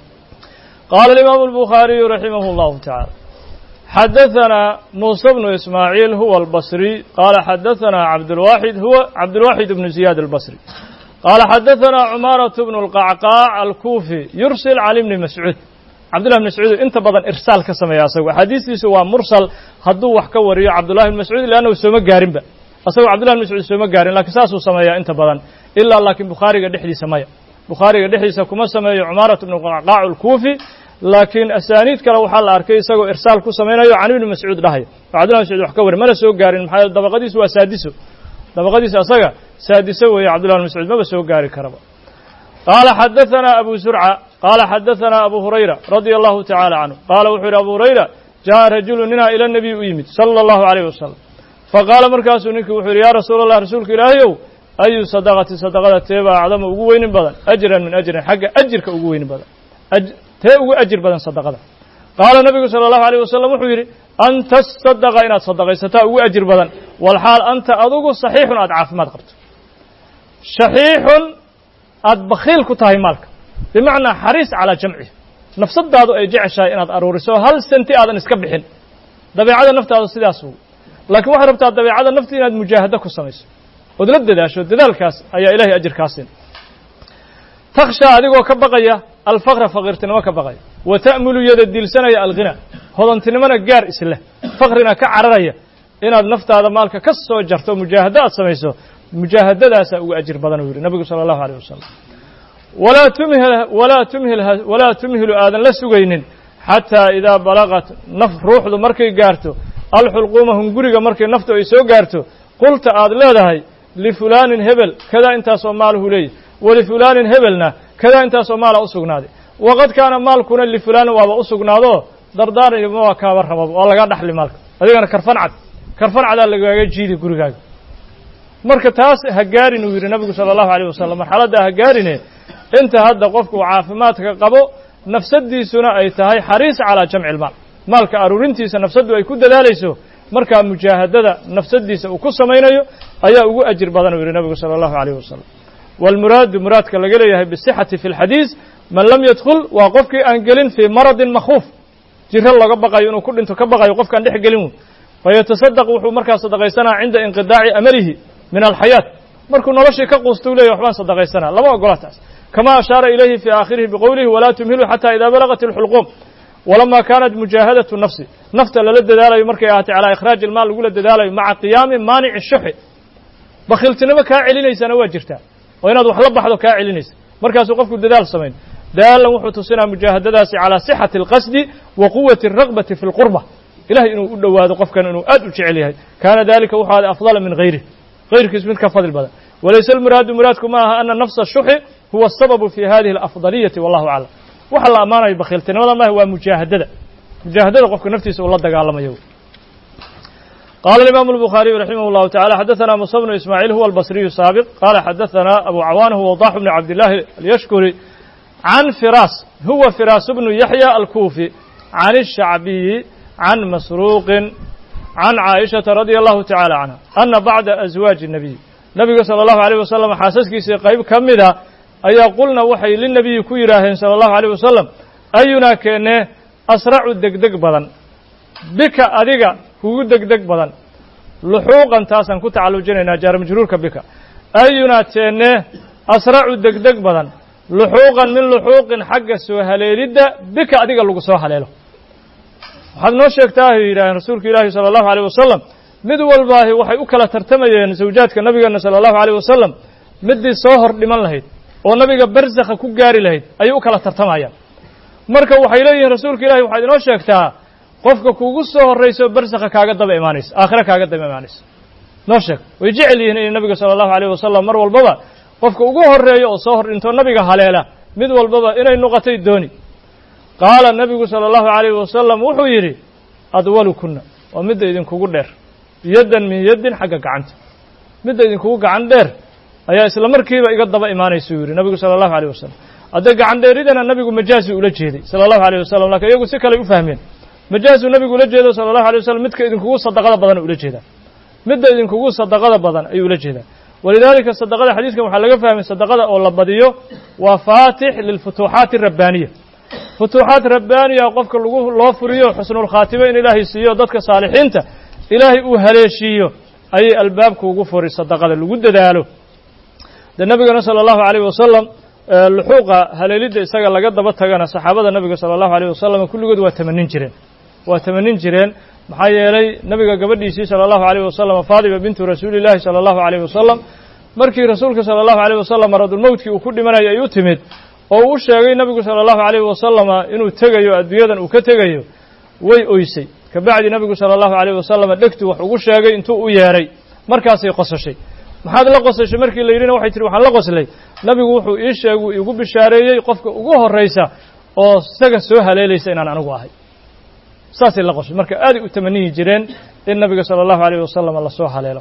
qaala alimaamu albukhaariyu raximahu allahu tacaala xadahanaa muuse bnu ismaaciil huwa albasriy qaala xadahanaa cabdulwaaxid huwa cabdulwaaxid bnu ziyaad albasri qaala xadahanaa cumaaratu bnu alqacqaac alkuufi yursil cali bni mascuud cabdullahi bn mascuud inta badan irsaal ka sameeya asagu axaadiistiisu waa mursal hadduu wax ka wariyo cabdullahi bn mascuud leannahu sooma gaarinba asagoo cabdullahi bn mascuud sooma gaarin lakiin saasuu sameeyaa inta badan ilaa laakiin bukhaariga dhexdiisa maya bukhaariga dhexdiisa kuma sameeyo cumaaratu bnu qacqaac alkuufi laakiin asaaniid kale waxaa la arkay isagoo irsaal ku samaynayo can ibni mascuud dhahayo oo cabdullahi mascuud wax ka wari mana soo gaarin maxaa yeele dabaqadiisu waa saadiso dabaqadiisa asaga saadiso weeye cabdullahi bn mascuud maba soo gaari karaba qaala xadahanaa abu zurca qaala xadahanaa abu hurayra radia allahu tacaala canhu qaala wuxuu yidhi abu hurayra jaa'a rajulu ninaa ila nabiy u yimid sala allahu alayh wasalam faqaala markaasuu ninkii wuxuu yidhi yaa rasuula allah rasuulka ilaahayow ayu sadaqati sadaqada teeba acdama ugu weynin badan ajran min ajrin xagga ajirka ugu weynin badan tee ugu ajir badan sadaqada qaala nabigu sala allahu alayh wasalam wuxuu yidhi an tasadaqa inaad sadaqaysataa ugu ajir badan walxaal anta adugu saxiixun aad caafimaad qabto shaxiixun aad bakhiil ku tahay maalka bimacnaa xariis calaa jamcihi nafsadaadu ay jeceshahay inaad aruuriso hal senti aadan iska bixin dabeecada naftaadu sidaas wey laakiin waxaad rabtaa dabeecada nafti inaad mujaahado ku samayso ood la dadaasho dadaalkaas ayaa ilahay ajirkaa siin takhshaa adigoo ka baqaya alfaqra faqiirtinimo ka baqaya wa ta'mulu yada diilsanaya alghina hodantinimona gaar isleh faqrina ka cararaya inaad naftaada maalka ka soo jarto mujaahado aad samayso mujaahadadaasaa ugu ajir badan uu yidhi nabigu sala allahu alayh wasalam walaa tumhil walaa tumhil walaa tumhilu aadan la sugaynin xataa idaa balaqat naf ruuxdu markay gaarto alxulquuma hunguriga markay naftu ay soo gaarto qulta aad leedahay lifulaanin hebel kadaa intaasoo maaluhu leeyahy walifulaanin hebelna kadaa intaasoo maala u sugnaaday waqad kaana maalkuna lifulaanin waaba u sugnaadoo dardaarnima waa kaaba rababa waa lagaa dhaxli maalka adigana karfan cad karfan cadaa lagaaga jiidi gurigaaga marka taas ha gaarin uu yidhi nabigu sala allahu alayh wasalam marxaladdaa ha gaarine inta hadda qofku caafimaadka qabo nafsadiisuna ay tahay xariis calaa jamci ilmaal maalka aruurintiisa nafsaddu ay ku dadaalayso markaa mujaahadada nafsadiisa uu ku samaynayo ayaa ugu ajir badan uu yidhi nabigu sala allahu alayh wasalam waalmuraadu muraadka laga leeyahay bisixati fi lxadiis man lam yadkhul waa qofkii aan gelin fii maradin makhuuf jiro laga baqayo inuu ku dhinto ka baqayo qofkaan dhex gelin wey fayatasadaq wuxuu markaa sadaqaysanaa cinda inqidaaci amalihi min alxayaat markuu noloshii ka quusta u leeyahy waxbaan sadaqaysanaa lama ogola taas kama ashaara ilayhi fii aakhirihi biqowlihi walaa tumhilu xataa idaa balagat alxulquum walamaa kaanat mujaahadatu nafsi nafta lala dadaalayo markay ahaatay calaa ikhraaji ilmaal lagula dadaalayo maca qiyaami maanici shuxi bakhiltinimo kaa celinaysana waa jirtaa oo inaad wax la baxdo kaa celinaysa markaasuu qofku dadaal samayn daalan wuxuu tusinaa mujaahadadaasi calaa sixati alqasdi wa quwati alraqbati fi lqurba ilahay inuu u dhowaado qofkan inuu aad u jecel yahay kaana dalika wuxuu ahaaday afdala min hayrih hayrkiis mid ka fadl badan walayse almuraadu muraadku ma aha ana nafsa shuxi huwa asababu fi hadihi alafdaliyati wallahu aclam waxa la ammaanayo bakhiiltinimada maaha waa mujaahadada mujaahadada qofka naftiisa uu la dagaalamayo قال الإمام البخاري رحمه الله تعالى حدثنا موسى بن إسماعيل هو البصري السابق قال حدثنا أبو عوان هو وضاح بن عبد الله اليشكري عن فراس هو فراس بن يحيى الكوفي عن الشعبي عن مسروق عن عائشة رضي الله تعالى عنها أن بعد أزواج النبي نبي صلى الله عليه وسلم حاسسكي سيقيب كمدا أي قلنا وحي للنبي كويراهن صلى الله عليه وسلم أينا كأنه أسرع الدقدق بدن بك أدقى kugu degdeg badan luxuuqan taasaan ku tacalujinaynaa jaar majruurka bika ayunaa teenne asracu degdeg badan luxuuqan min luxuuqin xagga soo haleelidda bika adiga lagu soo haleelo waxaad noo sheegtaa ay yidhaaheen rasuulka ilaahi sala allahu alayh wasalam mid walbaahi waxay u kala tartamayeen zawjaadka nabigeena sala allahu alayh wasalam middii soo hor dhiman lahayd oo nabiga barsakha ku gaari lahayd ayay u kala tartamayaan marka waxay leeyihiin rasuulka ilahi waxaad inoo sheegtaa qofka kugu soo horrayso barsakha kaaga daba imaanaysa aakhira kaaga daba imaanaysa noo sheeg way jecel yihiin inay nabiga sala allahu alayh wasalam mar walbaba qofka ugu horreeyo oo soo hor dhintoo nabiga haleela mid walbaba inay noqotay dooni qaala nabigu sala allahu alayh wasalam wuxuu yidhi adwalukunna waa midda idinkugu dheer yaddan min yaddin xagga gacanta midda idinkugu gacan dheer ayaa isla markiiba iga daba imaanaysa uu yidhi nabigu sala allahu alayh wasalam hadda gacan dheeridana nabigu majaazi ula jeeday sala allahu alayh wasalam laakiin iyagu si kale u fahmeen majaazuu nabigu ula jeedo sala allahu alay wasalam midka idinkugu sadaqada badan ula jeedaa midda idinkugu sadaqada badan ayuu ula jeedaa walidaalika sadaqada xadiiskan waxaa laga fahmay sadaqada oo la badiyo waa faatix lilfutuuxaati arabbaaniya futuuxaat rabbaaniya qofka lagu loo furiyo xusnulkhaatimo in ilaahay siiyo dadka saalixiinta ilaahay uu haleeshiiyo ayay albaabka ugu furi sadaqada lagu dadaalo de nabigana sala allahu alayh wasalam luxuuqa haleelidda isaga laga daba tagana saxaabada nabiga sala allahu alayh wasalam kulligood waa tamanin jireen waa tamanin jireen maxaa yeelay nabiga gabadhiisii sala allahu alayh wasalam faadima bintu rasuulillahi sala allahu alayh wasalam markii rasuulka sala allahu alayh wasalam maradulmowtkii uu ku dhimanayay ay u timid oo uu u sheegay nabigu sala allahu alayh wasalama inuu tegayo adduunyadan uu ka tegayo way oysay kabacdi nabigu sala allahu alayh wasalama dhegtu wax ugu sheegay intuu u yeedhay markaasay qosashay maxaad la qosashay markii la yidhina waxay tihi waxaan la qoslay nabigu wuxuu ii sheegu igu bishaareeyey qofka ugu horraysa oo isaga soo haleelaysa inaan anigu ahay saasay la qoshay marka aaday u tamaniyi jireen in nabiga sala allahu alayh wasalam la soo haleelo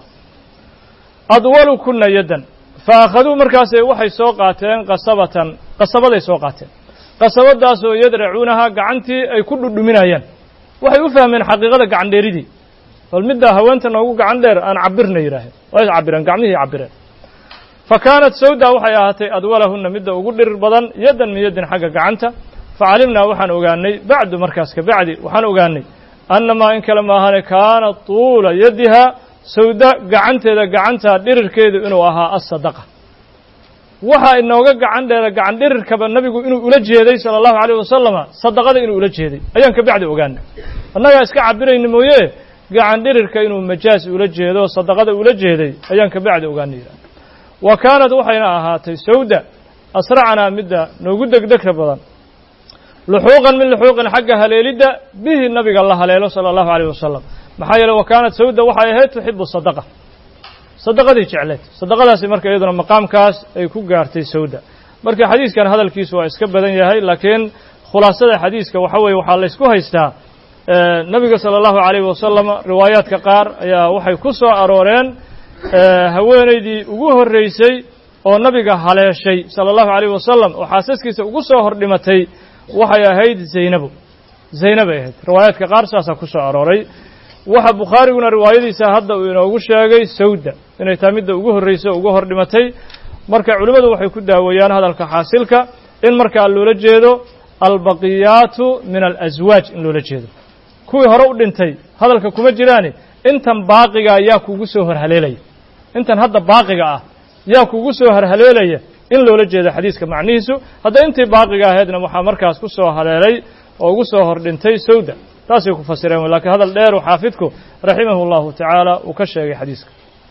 adwalukunna yaddan fa akhaduu markaasay waxay soo qaateen qasabatan qasabaday soo qaateen qasabadaasoo yadracuunahaa gacantii ay ku dhudhuminayaan waxay u fahmeen xaqiiqada gacan dheeridii bal middaa haweenta noogu gacan dheer aan cabirna yidhaaheen waa is cabireen gacmihii cabireen fa kaanat sawda waxay ahaatay adwalahunna midda ugu dhirir badan yaddan min yaddin xagga gacanta facalimnaa waxaan ogaanay bacdu markaas ka bacdi waxaan ogaanay annamaa in kale maahane kaana tuula yaddihaa sawda gacanteeda gacanta dhirirkeedu inuu ahaa asadaqa waxa inooga gacan dheera gacan dhirirkaba nabigu inuu ula jeeday sala allahu calayh wasalama sadaqada inuu ula jeeday ayaan ka bacdi ogaana annagaa iska cabirayna mooye gacan dhirirka inuu majaas ula jeedo sadaqada ula jeeday ayaan ka bacdi ogaanay wa kaanad waxayna ahaatay sawda asracanaa midda noogu degdegka badan luxuuqan min luxuuqin xagga haleelidda bihi nabiga la haleelo sala allahu calayh wasalam maxaa yeele wa kaanad sawda waxay ahayd tuxibu sadaqa sadaqadii jecleed sadaqadaasi marka iyaduna maqaamkaas ay ku gaartay sawda marka xadiiskan hadalkiisu waa iska badan yahay laakiin khulaasada xadiiska waxa weeye waxaa la isku haystaa nabiga sala allahu calayhi wasalam riwaayaadka qaar ayaa waxay ku soo arooreen haweenaydii ugu horreysay oo nabiga haleeshay sala allahu calayh wasalam oo xaasaskiisa ugu soo hor dhimatay waxay ahayd zaynabo zaynabay ahayd riwaayaadka qaar saasaa ku soo arooray waxa bukhaariguna riwaayadiisa hadda uu inoogu sheegay sawda inay tahay midda ugu horreysay oo ugu hor dhimatay marka culimmadu waxay ku daaweeyaan hadalka xaasilka in markaa loola jeedo albaqiyaatu min alaswaaj in loola jeedo kuwii hore u dhintay hadalka kuma jiraane intan baaqiga yaa kugu soo horhaleelaya intan hadda baaqiga ah yaa kugu soo horhaleelaya in loola jeedo xadiiska macnihiisu hadda intii baaqiga ahaydna waxaa markaas ku soo haleelay oo ugu soo hor dhintay sawda taasay ku fasireen laakiin hadal dheer oo xaafidku raximahu llahu tacaala uu ka sheegay xadiiska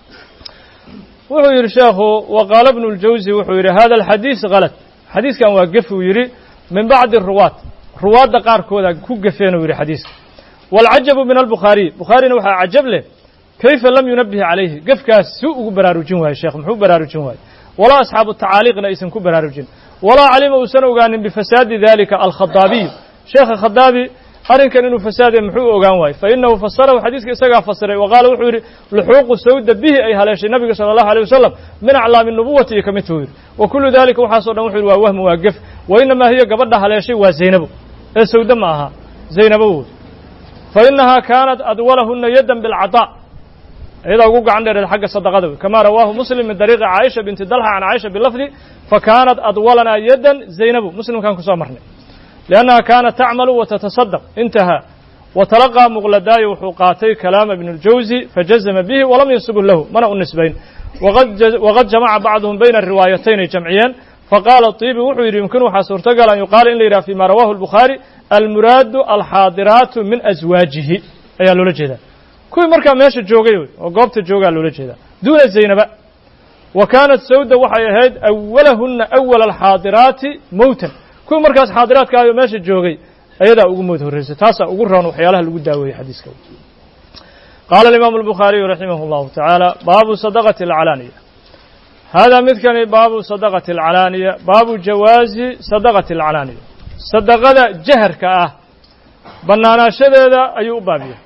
wuxuu yidhi sheekhu wa qaala ibnu اljawzi wuxuu yidhi hada alxadiis kalad xadiiskan waa gef uu yidhi min bacdi ruwaad ruwaadda qaarkooda ku gefeen uu yidhi xadiiska wاlcajabu min albukhaariy bukhaarina waxaa cajab leh kayfa lam yunabih calayhi gefkaas si ugu baraarujin waaye sheekh muxuu baraarujin waaye walaa asxaabu tacaaliiqna aysan ku baraarujin walaa calima uusan ogaanin bifasaadi dalika alkhadaabiy sheekha khadaabi arrinkan inuu fasaadaya muxuu ogaan waaye fainahu fasarahu xadiiska isagaa fasiray wa qaala wuxuu yidhi luxuuqu sawda bihi ay haleeshay nabiga sala allahu alيh wasalam min aclaami nubuwati iyo ka mid tuu yidhi wa kullu dalika waxaaso dhan wuxu yidhi waa wahmu waa gef wa inamaa hiya gabadha haleeshay waa zaynabo ee sawda ma aha zaynabo wood fainahaa kaanat adwalahuna yadan bilcaطaa iyadaa ugu gacan dheereed xagga sadaqada wey kama rawaahu muslim min dariiqi caaisha binti dalxa can caaisha bilafdi fakaanat adwalanaa yadan zaynabu muslimkaan kusoo marnay liannaha kaanat tacmalu wa tatasadaq intahaa wa talaqaa muqladaayo wuxuu qaatay kalaama ibn اljawzi fajazama bihi walam yansubu lahu mana u nisbayn waqad jamaca bacduhum bayna riwaayatayn ay jamciyeen faqaala طibi wuxuu yidhi yumkin waxaa suurtagal an yuqaala in la yidhaha fima rawahu الbukhaari almuraadu alxaadiraatu min aswaajihi ayaa loola jeedaa kuwii markaa meesha joogay wey oo goobta joogaa loola jeedaa duuna zaynaba wa kaanat sawda waxay ahayd awalahuna awala alxaadiraati mowtan kuwii markaas xaadiraadka ayo meesha joogay ayadaa ugu mood horreysay taasaa ugu roon waxyaalaha lagu daaweeyey xadiiska qaala alimaamu albukhaariyu raximah اllahu tacaala baabu sadaqati alcalaaniya haadaa midkani baabu sadaqati alcalaaniya baabu jawaazi sadaqati alcalaaniya sadaqada jaharka ah bannaanaashadeeda ayuu u baabiyey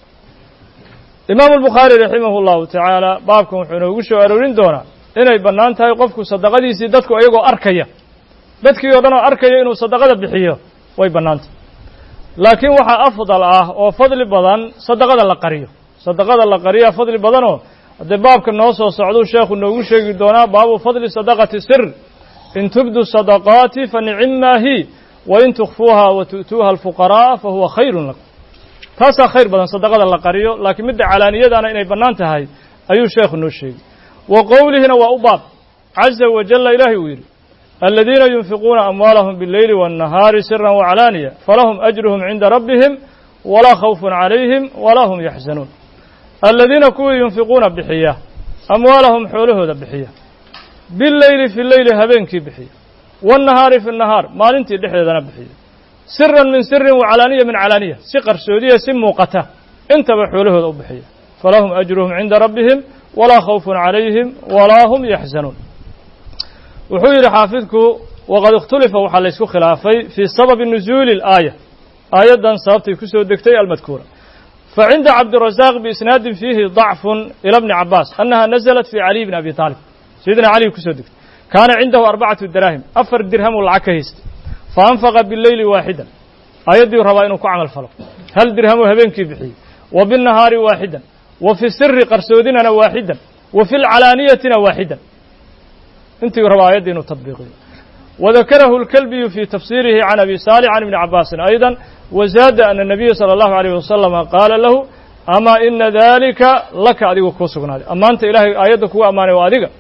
imaamu albukhaari raximah اllahu tacaala baabkan wuxuu inoogu soo aroorin doonaa inay bannaan tahay qofku sadaqadiisii dadku iyagoo arkaya dadkii oo dhan oo arkaya inuu sadaqada bixiyo way bannaantah laakiin waxaa afdal ah oo fadli badan sadaqada la qariyo sadaqada la qariyaa fadli badanoo haddee baabka noo soo socduu sheekhu noogu sheegi doonaa baabu fadli sadaqati sir in tubdu sadaqaati fa nicimmaa hi wa in tukfuuha wa tu'tuuha alfuqaraa'a fa huwa khayrun lakum taasaa khayr badan sadaqada la qariyo laakiin midda calaaniyadaana inay bannaan tahay ayuu sheekhu noo sheegay wa qowlihina waa u baab caza wajalla ilaahay uu yidhi aladiina yunfiquuna amwaalahum biاlleyli waالnahaari siran waclaaniya falahum ajruhum cinda rabbihim walaa khawfun calayhim walaa hum yaxzanuun aladiina kuwii yunfiquuna bixiya amwaalahum xoolahooda bixiya bileyli fi leyli habeenkii bixiya waالnahaari fi الnahaar maalintii dhexdeedana bixiya siran min sirin wacalaaniya min calaaniya si qarsoodiya si muuqata intaba xoolahooda u bixiya falahum ajruhum cinda rabbihim walaa khawfun calayhim walaa hum yaxzanuun wuxuu yidhi xaafidku waqad ikhtulifa waxaa laysku khilaafay fii sababi nuzuuli اlaaya aayaddan sababtay ku soo degtay almadkuura facinda cabdirasaaq biisnaadin fiihi dacfun ila bni cabaas annaha naزlat fi caliy bni abi aalib sayidina caliy kusoo degtay kaana cindahu arbacatu daraahim afar dirhamuu lacag ka haystay faanfaqa bileyli waaxidan aayaddii rabaa inuu ku camal falo hal dirhamuu habeenkii bixiyey wa biالnahaari waaxidan wa fi siri qarsoodinana waaxidan wa fi lcalaaniyatina waaxidan intii raba aayadda inuu tadbiiqiyo wadakarahu اlkalbiyu fii tafsiirihi can abi saalix can ibni cabaasin ayضa wazaada ana الnabiya salى اllahu عalيyh wasalama qaala lahu amaa ina dalika laka adigu kuu sugnaaday ammaanta ilaahay aayadda kugu ammaanay waa adiga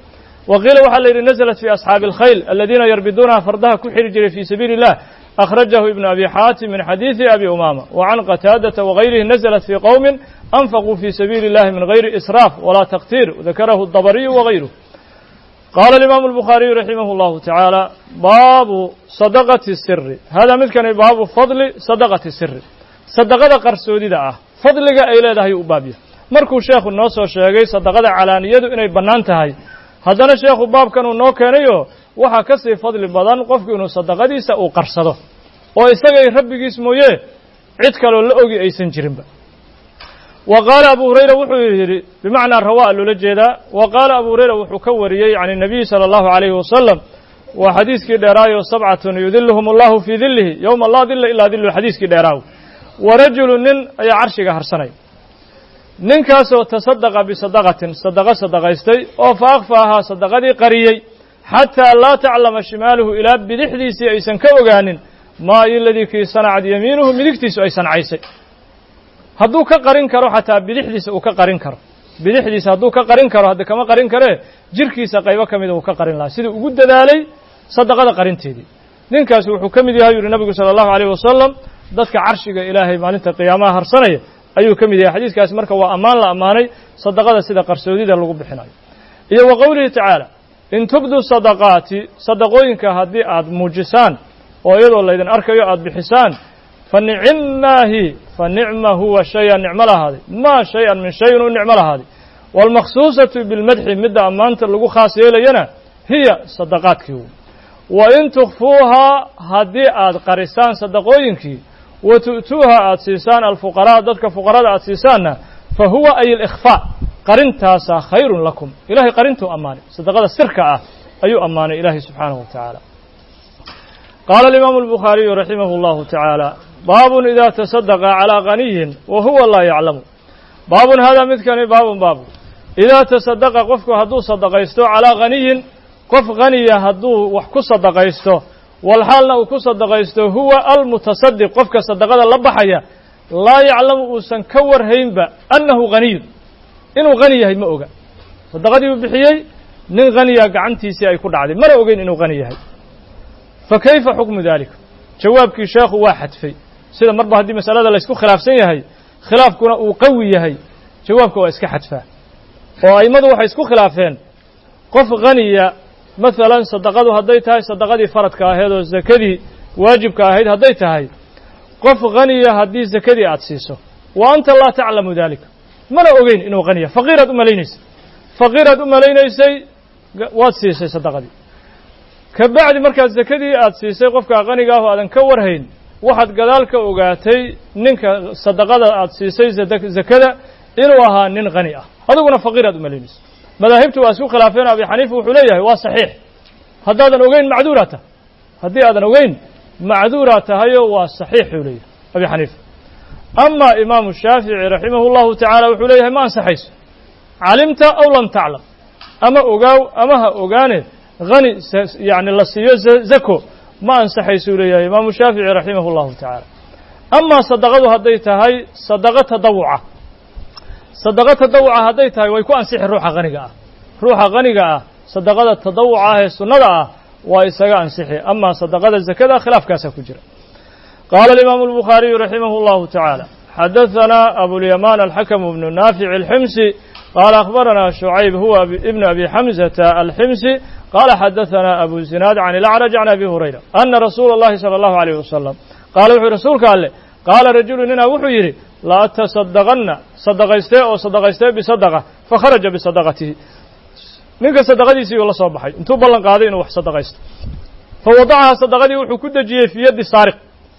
وقيل وحل نزلت في أصحاب الخيل الذين يربدونها فردها كحر جري في سبيل الله أخرجه ابن أبي حاتم من حديث أبي أمامة. وعن قتادة وغيره نزلت في قوم أنفقوا في سبيل الله من غير إسراف ولا تقتير وذكره الضبري وغيره. قال الإمام البخاري رحمه الله تعالى باب صدقة السر. هذا مثل باب فضل صدقة السر. صدقة قرسودي دعاه فضلك إلى ذا أبابيه مركو شيخ الناس وشيخي صدقة علانية إنه بنانتهاي هذا شيخ باب كانوا نو كانيو waxa ka sii fadli badan qofku inuu sadaqadiisa uu qarsado oo isaga rabbigiis mooyee cid kale oo la ogi aysan jirinba. وقال أبو هريرة وحيري بمعنى الرواء للجدا. وقال أبو هريرة وحكوري عن النبي صلى الله عليه وسلم وحديث كده رايو سبعة يذلهم الله في ذله يوم الله ذل إلا ذل الحديث كده راو. ورجل نن يا عرشك هرسني نن كاسو تصدق بصدقة صدقة صدقة استي أو فأخفاها صدقة قريي حتى لا تعلم شماله إلى بدحديسي أيسن كوغان ما الذي كي صنعت يمينه ملكتيس أيسن عيسي هدو كقرين كرو حتى بدحديس أو كقرين كرو بدحديس هدو كقرين كرو هذا كما قرين كره جركيس قيبة كميده كقرين لا سيد وجود ذلك صدقة قرين تيدي ننكاس وحكمي هاي النبي صلى الله عليه وسلم ذاتك عرشك إلهي ما ننت قيامها هرسنية أيو كميده حديث كاس مركه وأمان لا أماني صدقة سيد قرسودي ده لقب بحناي إيه وقوله تعالى in tubdu sadaqaati sadaqooyinka haddii aad muujisaan oo iyadoo laydin arkayo aad bixisaan fa nicmaahi fa nicma huwa shayan nicmo lahaaday maa shay-an min shayin u nicmo lahaaday waalmakhsuusatu bilmadxi midda ammaanta lagu khaas yeelayana hiya sadaqaadkii wa in tukhfuuhaa haddii aad qarisaan sadaqooyinkii wa tu'tuuha aad siisaan alfuqaraa dadka fuqarada aad siisaanna fa huwa ay alikhfaa قرنتاسا خير لكم إلهي قرنتو أماني صدقاء السركة أيو أماني إلهي سبحانه وتعالى. قال الإمام البخاري رحمه الله تعالى باب إذا تصدق على غني وهو لا يعلم. باب هذا مثل باب باب إذا تصدق قفك هدو صدقيستو على غني قف غني هدو وحكو صدقيستو والحال نوكو صدقيستو هو المتصدق قفك صدقاء اللبحية لا يعلم أسن كور هينبا أنه غني inuu qani yahay ma oga sadaqadii uu bixiyay nin qaniya gacantiisa ay ku dhacday mar ogeyn inuu qani yahay fa kayfa hukmu dalika jawaabkii sheekhu waa xadfay sida marba hadii mas'alada la isku khilaafsan yahay khilaafkuna uu qawi yahay jawaabku waa iska xadfaa oo aymadu waxay isku khilaafeen qof qaniya مثلا صدقته هدي تاي صدقتي فرض كاهيد وزكدي واجب كاهيد هدي تاي قف غنية هدي زكدي أتسيسه وأنت لا تعلم ذلك ما أوجين إنه غنية فقيرة أم لينيس فقيرة أم لينيسي واتسيسي صدقتي كبعد مركز زكدي أتسيسي قف كغني قاهو هذا كورهين واحد قدالك وقاتي ننك صدقته أتسيسي زكدة إنوها نن غنية هذا قلنا فقيرة أم لينيس مذاهبته واسوق خلافين أبي حنيفة وحليه هو صحيح هذا نوجين معذوراته هذا نوجين معذوراته هي وصحيح حليه أبي حنيفة أما إمام الشافعي رحمه الله تعالى وحليه ما صحيح علمت أو لم تعلم أما أجاو أما أجاني غني يعني للسيو زكو ما أنصحي سوريا إمام الشافعي رحمه الله تعالى أما صدقته هديتها هي صدقة تضوعه صدقة تضوع هديتها ويكون أنسح روح غنيقة روح غنيقة صدقة التضوع هي السنة ويسقى أنسحي أما صدقة الزكاة خلاف كاسة كجرة. قال الإمام البخاري رحمه الله تعالى حدثنا أبو اليمان الحكم بن نافع الحمصي قال أخبرنا شعيب هو ابن أبي حمزة الحمصي قال حدثنا أبو زناد عن الأعرج عن أبي هريرة أن رسول الله صلى الله عليه وسلم قال رسول قال قال رجل لنا وحيري لا تصدقن صدقيسته أو صدقيسته بصدقة فخرج بصدقته نيجا صدقتي سي والله صباحي انتو بلن قادين وح صدقيسته فوضعها صدقتي وحو كدجيه في يد السارق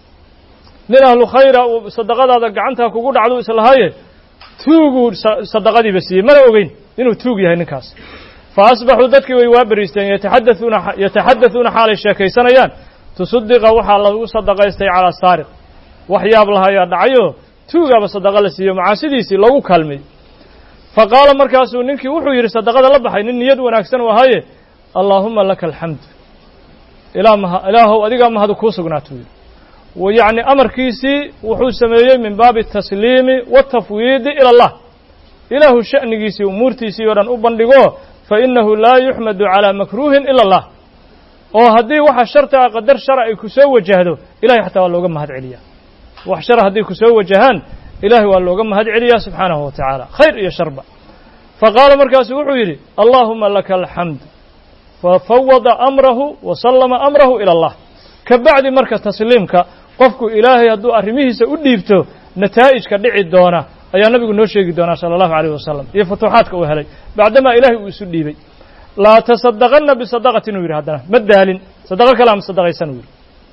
من أهل خير وصدقات هذا قعنتها كوكو دعدو إسلاهاية توقو صدقاتي بسيه ما لأوغين إنو توقي هاي نكاس فأصبحوا ذاتك ويوابريستين يتحدثون يتحدثون حال الشاكي سنيان تصدق وحا الله صدقيسته على السارق وحياب لها يا دعيو توقع بصدقة لسيو معاسديسي لو كلمي فقال مركاسو ننكي وحو يري صدقة لبحي نن يد وناكسن وهاي اللهم لك الحمد إلهو أدقى ما هذا كوسو قناتو ويعني أمر كيسي وحو سميه من باب التسليم والتفويض إلى الله إله الشأن كيسي ومورتيسي ورن أبندقوه fainahu laa yuxmadu calaa makruuhin ila allah oo haddii waxa sharta qadar shara ay ku soo wajahdo ilahay xataa waa looga mahad celiyaa wax shara hadday ku soo wajahaan ilahay waa looga mahad celiyaa subxaanahu wa tacaala khayr iyo sharba faqaala markaasu wuxuu yidhi allaahuma laka alxamd fafawada amrahu wa sallama amrahu ila allah ka bacdi marka tasliimka qofku ilaahay hadduu arrimihiisa u dhiibto nataa'ijka dhici doona ayaa nabigu noo sheegi doonaa sala allahu alayh wasalam iyo futuuxaadka uu helay bacdamaa ilaahay uu isu dhiibay laa tasadaqanna bisadaqatin uu yidhi haddana ma daalin sadaqo kale ama sadaqaysan uu yidhi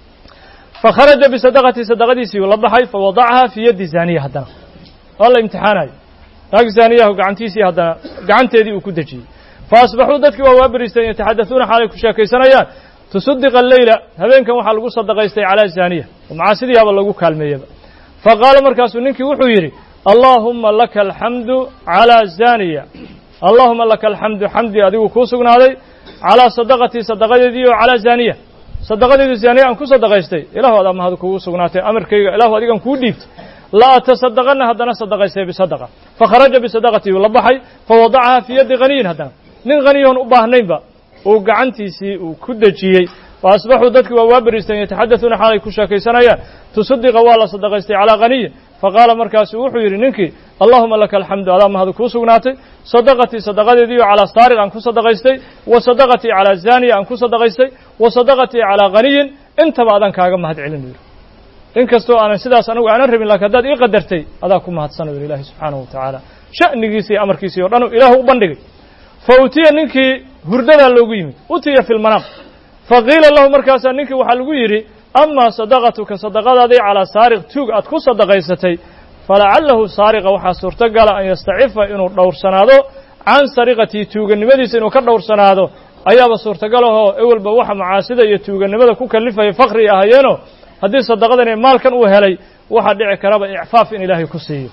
fakharaja bisadaqati sadaqadiisii uu la baxay fawadacaha fii yaddi zaaniya haddana waa la imtixaanayo naag zaaniyahu gacantiisii haddana gacanteedii uu ku dejiyey faasbaxuu dadkii waa waabariisteen yataxadasuuna xaalay ku sheekaysanayaan tusaddiqa alleyla habeenkan waxaa lagu sadaqaystay calaa zaaniya oo macaasidiiaba lagu kaalmeeyaba faqaala markaasuu ninkii wuxuu yidhi allaahumma laka alxamdu calaa zaaniya allaahuma laka alxamdu xamdi adigu kuu sugnaaday calaa sadaqatii sadaqadeedii oo calaa zaaniya sadaqadeedii zaaniya aan ku sadaqaystay ilahu adaa mahad kugu sugnaatay amarkayga ilahu adigan kuu dhiibtay la atasadaqanna haddana sadaqaystay bisadaqa fakharaja bisadaqatii uu la baxay fawadacaha fii yaddi haniyin haddana nin haniyoon u baahnaynba uu gacantiisii uu ku dejiyey faasbaxuu dadkii waa waabariisteen yataxadasuuna xaalay ku sheekaysanayaan tusadiqa waa la sadaqaystay calaa haniyin faqaala markaasu wuxuu yidhi ninkii allaahuma laka alxamdu adaa mahad kuu sugnaatay sadaqatii sadaqadeediioo calaa saariq aan ku sadaqaystay wa sadaqatii calaa zaaniya aan ku sadaqaystay wa sadaqatii calaa haniyin intaba adaan kaaga mahad celin yidhi in kastoo aanan sidaas anigu aanan rabin lakin haddaad ii qadartay adaa ku mahadsana yidhi ilaahi subxaanahu wa tacaala sha'nigiisii iyo amarkiisii o dhan uu ilaahu u bandhigay fa utiya ninkii hurdadaa loogu yimid utiya fi lmanaam faqiila lahu markaasaa ninkii waxaa lagu yidhi amaa sadaqatuka sadaqadaadii calaa saariq tuug aad ku sadaqaysatay falacalahu saariqa waxaa suurtogala an yastacifa inuu dhowrsanaado can sariqatii tuuganimadiisa inuu ka dhowrsanaado ayaaba suurtagalahoo ewelba waxa macaasida iyo tuuganimada ku kalifaya fakri ahayeenoo haddii sadaqadan ee maalkan uu helay waxaa dhici karaba icfaaf in ilaahay ku siiyo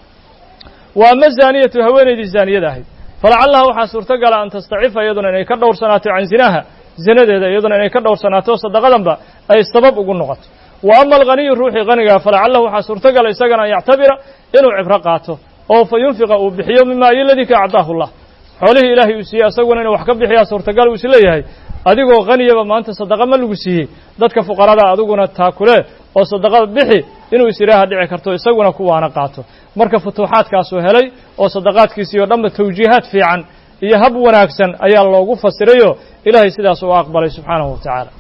wa ama zaaniyatu haweenaydii zaaniyada ahayd falacallaha waxaa suurtogala an tastacifa iyaduna inay ka dhowrsanaato can zinaha zinadeeda iyaduna inay ka dhowrsanaato sadaqadanba ay sabab ugu noqoto wa ama alghaniyu ruuxii hanigaa falacalahu waxaa suurtogala isagana an yactabira inuu cibro qaato oo fa yunfiqa uu bixiyo mima iyo ladii ka acdaahu llah xoolihii ilaahay uu siiyey isaguna inuu wax ka bixiyaa suurtagal uu is leeyahay adigoo haniyaba maanta sadaqa ma lagu siiyey dadka fuqarada adiguna taakule oo sadaqada bixi inuu is yidhaaha dhici karto isaguna kuwaana qaato marka futuuxaadkaasuu helay oo sadaqaadkiisii oo dhanba tawjiihaad fiican iyo hab wanaagsan ayaa loogu fasirayoo ilaahay sidaas u aqbalay subxaanahu wa tacaala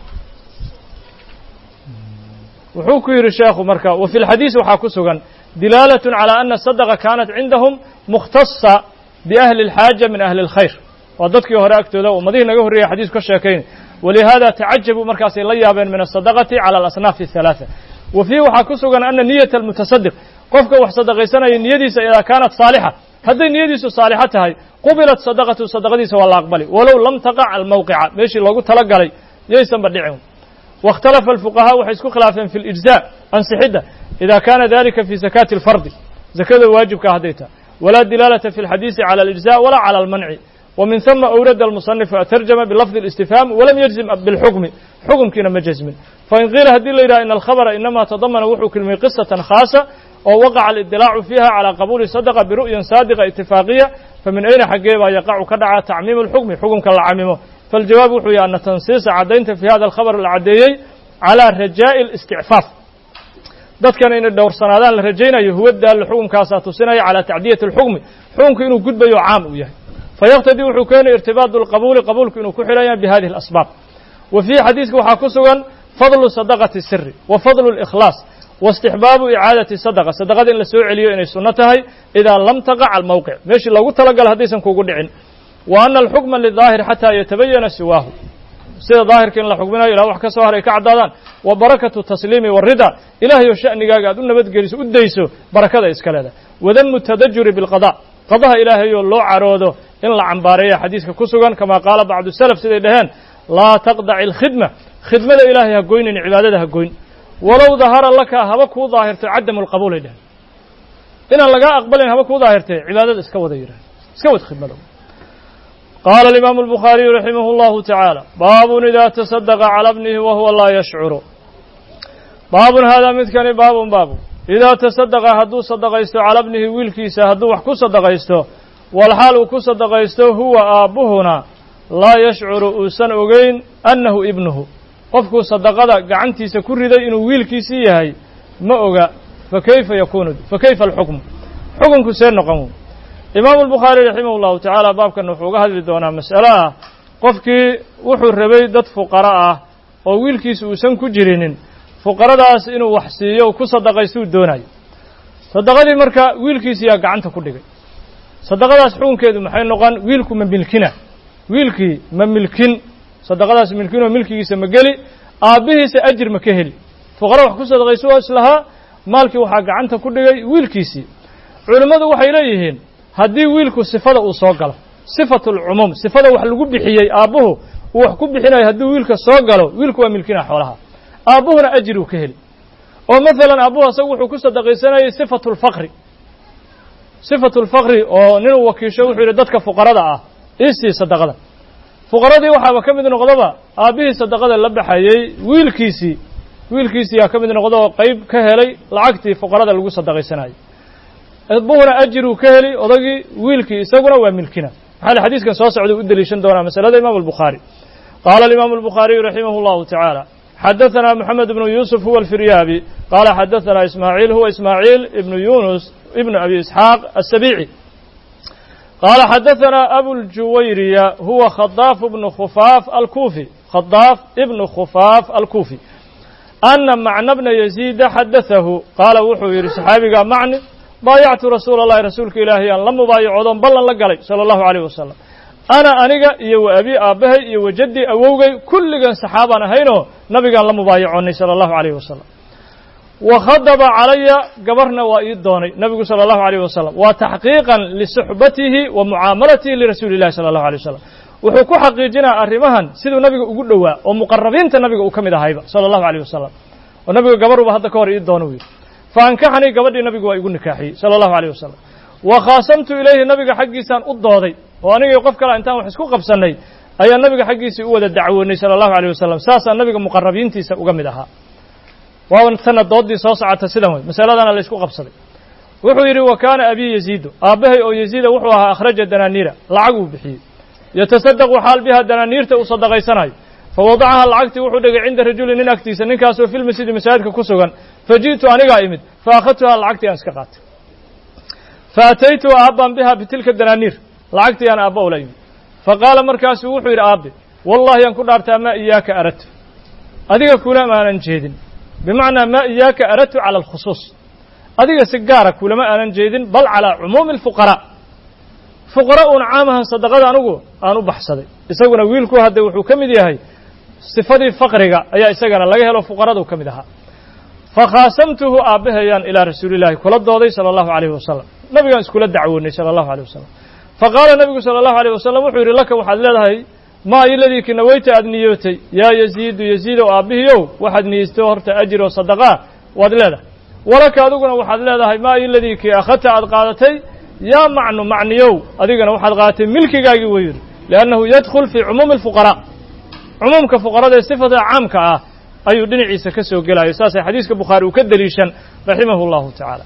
wuxuu ku yidhi sheekhu marka wa fi lxadiis waxaa ku sugan dilaalatun calaa ana sadaqa kaanat cindahum mukhtasa biahli اlxaaja min ahli اlkhayr waa dadkii hore agtooda ummadihii naga horreeyay xadiisku ka sheekayn walihaada tacajabuu markaasay la yaabeen min asadaqati cala alasnaaf الhalaثa wa fiihi waxaa ku sugan ana niyata almutasadiq qofka wax sadaqaysanaya niyadiisa idaa kaanat saalixa hadday niyadiisu saalixo tahay qubilat sadaqatu sadaqadiisa waa la aqbali walow lam taqac almawqica meeshii loogu talagalay yaysanba dhicin واkhtalafa الfuqahaa waxay isku khilaafeen fi اlijزاء ansixidda ida kana dalika fi zakaati اlfardi zakada waajibka hadday tahay walaa dilaalata fi اlxadiisi calى اlijزاء walaa calى اlmanci وmin ثuma أwrada الmuصنifu atarjama bilafdi الاstifhaam walam yجzim biاlxukmi xukumkiina ma jazmin fain qiila haddii la yidhaha in alkhabra inama tadamana wuxuu kilmiyey qisatan khaasa oo waqaca alidilaacu fiiha calى qabuuli sadaqa biru'yan saadiqa itifaaqiya famin ayna xaggee baa yaqacu ka dhaca tacmiim اlxukmi xukumka la camimo فالجواب wuxuu yahay أن تنصيصa caddaynta في hada الkhabر la caddeeyey عalى rajaaءi الاsتicفاaf dadkan inay dhowrsanaadaan la rajaynayo huwa daal xukunkaasaa tusinaya calى tacdiyaة الxukmi xukunku inuu gudbayo caam uu yahay faيqtadي wuxuu keenay irtibaaط الqabuuli qabuulku inuu ku xidhan yahay bhadihi الأsbاab wa فيhi xadiiska waxaa ku sugan fadlu صadaqaةi الsiri wa fadlu الإkhlaaص واstixbaabu icaadaةi صadqa sadaqada in la soo celiyo inay suno tahay إidaa lam taqac almowqic meeshii loogu talagala haddaysan kugu dhicin wa ana alxukma lidaahir xataa yatabayana siwaahu sida daahirka in la xukminayo ilah wax ka soo haray ka caddaadaan wa barakatu tasliimi warida ilahay oo sha'nigaaga aad u nabadgeliso u dayso barakada iska leeda wadamu tadajuri bilqada qadaha ilaahayoo loo caroodo in la cambaareeya xadiiska ku sugan kama qaala bacdu salaf siday dhaheen laa taqdaci alkhidma khidmada ilaahay ha goynin cibaadada ha goyn walow dahara laka haba kuu daahirto cadamu lqabuulay dhaheen inaan lagaa aqbalin haba kuu daahirtee cibaadada iska wada yidhah iska wad khidmada qaala alimaamu albukhaariyu raximah اllahu tacaala baabun idaa tasaddaqa calى bnihi wa huwa laa yashcuru baabun haadaa midkani baabun baabu idaa tasadaqa hadduu sadaqaysto calى bnihi wiilkiisa hadduu wax ku sadaqaysto والحال كصدقيسته هو آبهنا لا يشعر أوسن أغين أنه ابنه قفكو صدقة قعنتي سكرد إنه ويلكيسي هي ما أغا فكيف يكون فكيف الحكم حكم كسير نقمه إمام البخاري رحمه الله تعالى باب كان وحوغا هذه دونا مسألة قفكي وحو الربي دد فقراء أو ويلكيس أوسن كجرين فقراء داس إنه وحسيه وكصدقيسو دوناي صدقة دي مركا ويلكيسي قعنتا كردقي صدقة داس حكم كيدو محين نقان ويلكو من ملكنا ويلكي من ملكين صدقة داس ملكين وملكي سمقلي آبه سأجر مكهل فقراء وحكو صدقيسو أسلها مالكي وحا قعنتا كردقي ويلكيسي علماء waxay leeyihiin hadii wiilku sifada uu soo galo sifatul umum sifada wax lagu bixiyay aabuhu uu wax ku bixinay hadii wiilka soo galo wiilku waa milkina xoolaha aabuhuna ajir uu ka heli oo mesela aabuhu asagu wuxuu ku sadaqaysanayay sifatul faqri sifatul faqri oo nin wakiisho wuxuu yiri dadka fuqarada ah isi sadaqada fuqaradii waxa ka mid noqdaba aabihi sadaqada la baxayay wiilkiisi wiilkiisi yaa ka mid noqdo qayb ka helay lacagtii fuqarada lagu sadaqaysanayay أبونا أجر كهلي أضجي ويلكي سجنا وملكنا هذا حديث كان صاصع ودليشن دونا مسألة الإمام البخاري قال الإمام البخاري رحمه الله تعالى حدثنا محمد بن يوسف هو الفريابي قال حدثنا إسماعيل هو إسماعيل ابن يونس ابن أبي إسحاق السبيعي قال حدثنا أبو الجويرية هو خضاف بن خفاف الكوفي خضاف ابن خفاف الكوفي أن معنى ابن يزيد حدثه قال وحوير صحابي قال معني بايعت رسول الله رسولك إلهي أن لم بايعودن بلن لقلي صلى الله عليه وسلم أنا أنيقا يو أبي أبهي يو جدي أووغي كل جن صحابنا هينو نبي قال لم بايعوني صلى الله عليه وسلم وخضب علي قبرنا وإيدوني نبي صلى الله عليه وسلم وتحقيقا لصحبته ومعاملته لرسول الله صلى الله عليه وسلم وحكو حقيقنا أرمهن سيدو نبي قول له ومقربين تنبي أكمل هايبا صلى الله عليه وسلم ونبي قبروا بهذا كور إيدوني فانكحني قبل النبي ويقول نكاحي صلى الله عليه وسلم وخاصمت إليه النبي حقيسان أضاضي وأنا يوقف كلا أنت وحسكو قبسني أي النبي حقيسي أود الدعوة صلى الله عليه وسلم ساسا النبي مقربين تيسا أقمدها وهو سنة ضدي صاصعة سلمي مسألة أنا اللي اسكو قبسني وحويري وكان أبي يزيد أبيه أو يزيد وحوها أخرج الدنانير لعقوا بحي يتصدق حال بها الدنانير تصدق سناي فوضعها العقد وحدق عند رجل نكتيس نكاسو في المسجد مساعدك كسوغان فجئت أنا قائمد فأخذتها العقد أنسكقات فأتيت أبا بها بتلك الدنانير العقد أنا أبا أوليم فقال مركز وحير أبي والله ينكر أرتا ما إياك أردت أديك كل ما أنا نجيد بمعنى ما إياك أردت على الخصوص أديك سجارة كل ما أنا نجيد بل على عموم الفقراء فقراء عامها صدقات أنو أنو بحصدي يسوون ويلكو هذا وحو كمدي هاي صفة فقرها أي إسقنا لقيه لو فقراء وكمدها فخاصمته أبهيان إلى رسول الله كل الضوضي صلى الله عليه وسلم نبي كل الدعوة صلى الله عليه وسلم فقال النبي صلى الله عليه وسلم وحير لك وحد لهي ما الذي كنويت أدنيوتي يا يزيد يزيد أبهيو وحد نيستوهر تأجر وصدقاء ودلله ولك أدوكنا وحد لهي ما الذي كي أخذت أدقادتي يا معنو معنيو أدوكنا وحد قادتي ملكي قاقي وير لأنه يدخل في عموم الفقراء عموم كفقراء صفة عامك أي دين عيسى كسو قال أساس حديث البخاري وكدليشا رحمه الله تعالى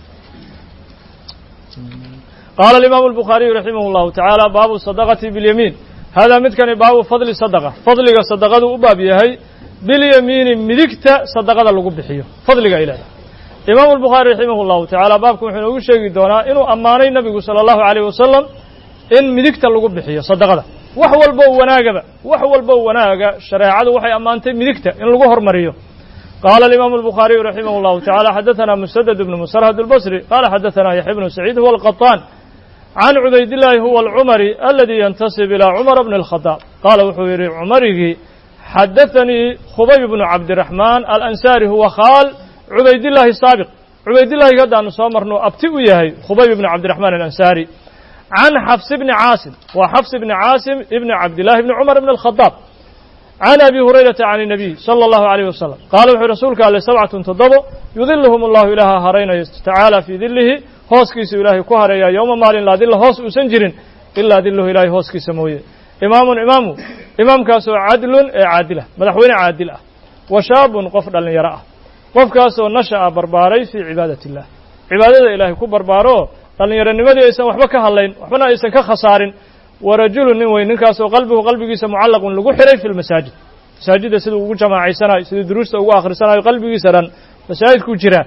قال الإمام البخاري رحمه الله تعالى باب الصدقة باليمين هذا متكن باب فضل الصدقة فضل الصدقة وباب يهي باليمين ملكت صدقة لغو بخيو فضل إلى إمام البخاري رحمه الله تعالى بابكم حين وشيء دونا إنه أماني النبي صلى الله عليه وسلم إن ملكت لغو بخيو صدقة وحو البو وناقة وحو البو وناقة شريعة وحي أمانتي ملكته إن لغوهر مريو قال الإمام البخاري رحمه الله تعالى حدثنا مسدد بن مسرهد البصري قال حدثنا يحيى بن سعيد هو القطان عن عبيد الله هو العمري الذي ينتسب إلى عمر بن الخطاب قال وحويري عمره حدثني خبيب بن عبد الرحمن الأنساري هو خال عبيد الله السابق عبيد الله قد أن صامرنو أبتئيه خبيب بن عبد الرحمن الأنساري عن حفص بن عاصم وحفص بن عاصم ابن عبد الله بن عمر بن الخطاب عن أبي هريرة عن النبي صلى الله عليه وسلم قال رسولك على سبعة تضبوا يظلهم الله إلها هرين تعالى في ذله هوس كيس إلهي كهر يا يوم مال لا ذل هوس وسنجر إلا ذله إلهي هوس كيس مويه إمام إمام إمام كاسو عدل عادلة مدحوين عادلة وشاب قفر لن يراه قف كاسو نشأ برباري في عبادة الله عبادة إلهي كو بربارو dhallinyaranimadii aysan waxba ka hadlayn waxbana aysan ka khasaarin warajulu nin weyn ninkaasoo qalbuhu qalbigiisa mucallaqun lagu xiray fi lmasaajid masaajidda siduu ugu jamaacaysanayo siduu duruusta ugu akhrisanayo qalbigiisa dhan masaajidkuu jiraa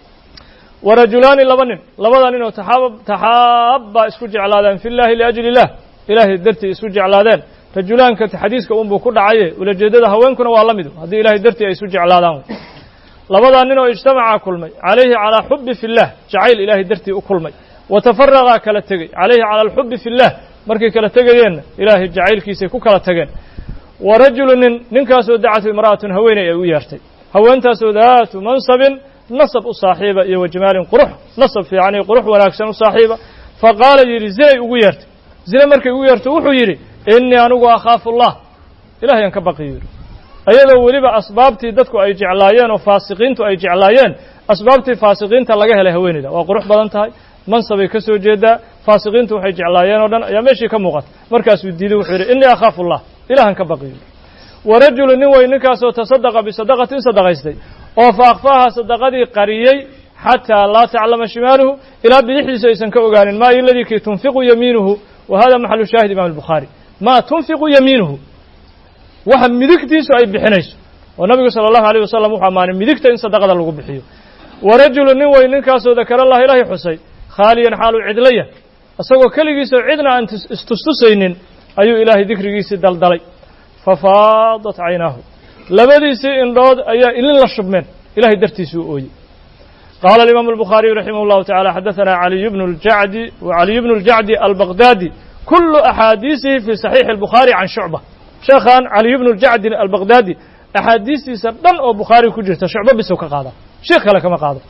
warajulaani laba nin labada nin oo taxaab taxaabba isku jeclaadeen fi llahi liajli illah ilaahay dartii isku jeclaadeen rajulaanka xadiiska unbuu ku dhacaye ulajeedada haweenkuna waa la midu haddii ilaahay dartii ay isu jeclaadaan labadaa nin oo ijtamacaa kulmay calayhi calaa xubbi fi llah jacayl ilaahay dartii u kulmay wa tafaraqaa kala tegey calayhi cala alxubbi fi llah markay kala tegayeenna ilaahay jacaylkiisay ku kala tageen wa rajulu nin ninkaasoo dacatu imra'atun haweeney ay u yeertay haweentaasoo daatu mansabin nasab u saaxiiba iyo wa jamaalin qurux nasab fiican iyo qurux wanaagsan u saaxiiba faqaala yidhi zinay ugu yeertay zine markay ugu yeerto wuxuu yidhi innii anigu akhaafu allah ilaahayaan ka baqiyo yidhi ayadoo weliba asbaabtii dadku ay jeclaayeen oo faasiqiintu ay jeclaayeen asbaabtii faasiqiinta laga helay haweeneyda waa qurux badan tahay mansabay ka soo jeedaa faasiqiintu waxay jeclaayeen oo dhan ayaa meeshii ka muuqata markaasuu diiday wuxuu yidhi innii akhaafu allah ilaahan ka baqiyo wa rajulu nin wey ninkaasoo tasadaqa bisadaqatin sadaqaystay oo fa akhfaaha sadaqadii qariyey xataa laa taclama shimaaluhu ilaa bidixdiisu aysan ka ogaanin maa iladii kii tunfiqu yamiinuhu wa hada maxalu shaahid imam albukhaari maa tunfiqu yamiinuhu waxa midigtiisu ay bixinayso oo nabigu sala allahu alayh wasalam wuxuu ammaanay midigta in sadaqada lagu bixiyo wa rajulu nin wey ninkaasoo dakara allah ilaahay xusay khaaliyan xaaluu cidlaya isagoo keligiisoo cidna aan istustusaynin ayuu ilaahay dikrigiisii daldalay fafaadat caynaahu labadiisii indhood ayaa ilin la shubmeen ilahay dartiisuu ooyey qaala alimaamu albukhaariyu raximah llahu tacala xadaثana caliy bnu ljacdi wa caliy bnu ljacdi albaqdaadi kulu axaadiisihi fi saxiixi albukhaari can shucba sheekhan caliy bnu ljacdi albaqdaadi axaadiistiisa dhan oo bukhaari ku jirta shucba bisow ka qaada sheekh kale kama qaado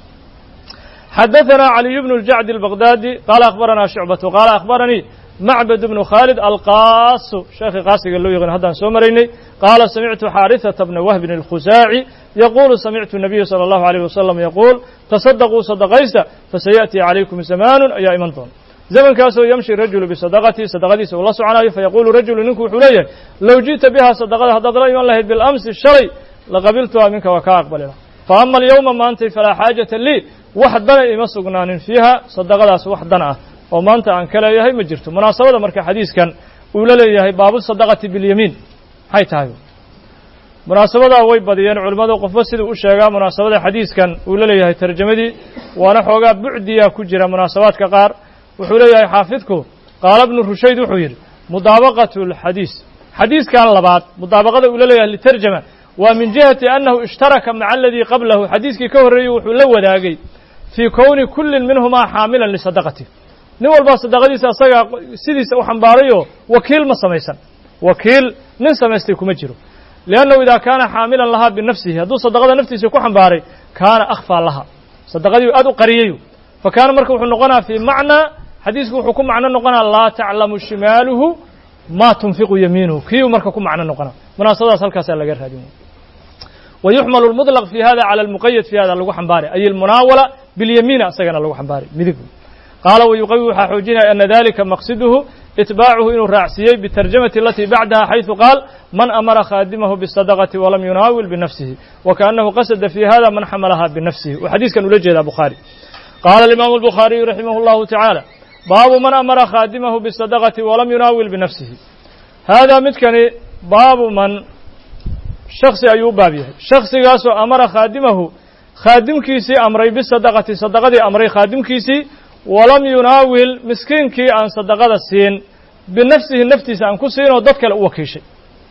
xadaثana caliy bnu ljacdi albaqdaadi qaala akhbarana shucbatu qaala akhbaranii macbad bnu khaalid alqaasu sheekhii qaasiga loo yaqaan haddaan soo maraynay qaala samictu xaarihata bna wahbin alkhusaaci yaquulu samictu nabiya sala allahu alayh wasalam yaquul tasadaquu sadaqaysta fasayaأtii calaykum zamaanun ayaa iman doona zamankaasoo yamshi rajulu bisadaqatii sadaqadiisa uu la soconayo fayaquulu rajulu ninku wuxuu leeyahay low ji'ta biha sadaqada haddaad la iman lahayd bilamsi shalay laqabiltuha minka waa kaa aqbali laha faama alyawma maantay falaa xaajata lii wax dana ima sugnaanin fiiha sadaqadaas wax dan ah oo maanta aan ka leeyahay ma jirto munaasabada marka xadiiskan uu la leeyahay baabu sadaqati bilyamiin maxay tahay munaasabadaa way badiyeen culimmadu qofba siduu u sheegaa munaasabada xadiiskan uu la leeyahay tarjamadii waana xoogaa bucdiyaa ku jira munaasabaadka qaar wuxuu leeyahay xaafidku qaala bnu rushayd wuxuu yidhi mudaabaqatu alxadiis xadiiskan labaad mudaabaqada uu la leeyahay litarjama waa min jihati annahu ishtaraka maca aladii qablahu xadiiskii ka horreeyey wuxuu la wadaagay fii kowni kullin minhumaa xaamilan lisadaqati nin walbaa sadaqadiisa asagaa sidiisa u xambaarayoo wakiil ma samaysan wakiil nin samaystay kuma jiro liannahu idaa kaana xaamilan lahaa binafsihi hadduu sadaqada naftiisa ku xambaaray kaana akhfaa laha sadaqadii aad u qariyayu fa kaana marka wuxuu noqonaa fii macnaa xadiisku wuxuu ku macno noqonaa laa taclamu shimaaluhu maa tunfiqu yamiinuhu kiiu marka ku macno noqonaa munaasabadaas halkaasaa laga raadin wa yuxmalu lmudlaq fi hada cala almuqayad fi hada lagu xambaaray ay almunaawala bilyamiina isagana lagu xambaaray midig qaala wayuqawi waxaa xoojinaya ana dalika maqsiduhu itbaacuhu inuu raacsiiyey bitarjamati alatii bacdaha xayثu qaal man amara khaadimahu bisadaqati walam yunaawil binafsihi wakaأnahu qasada fi hada man xamalaha binafsihi uu xadiiskan ula jeedaa bukhaari qaala alimaamu albukhaariyu raximah اllahu tacaala baabu man amara khaadimahu bisadaqati walam yunaawil binafsihi haadaa midkani baabu man shaksi ayuu u baab yahay shaksigaasoo amara khaadimahu khaadimkiisii amray bisadaqati sadaqadii amray khaadimkiisii walam yunaawil miskiinkii aan sadaqada siin binafsihi naftiisa aan ku siin oo dad kale u wakiishay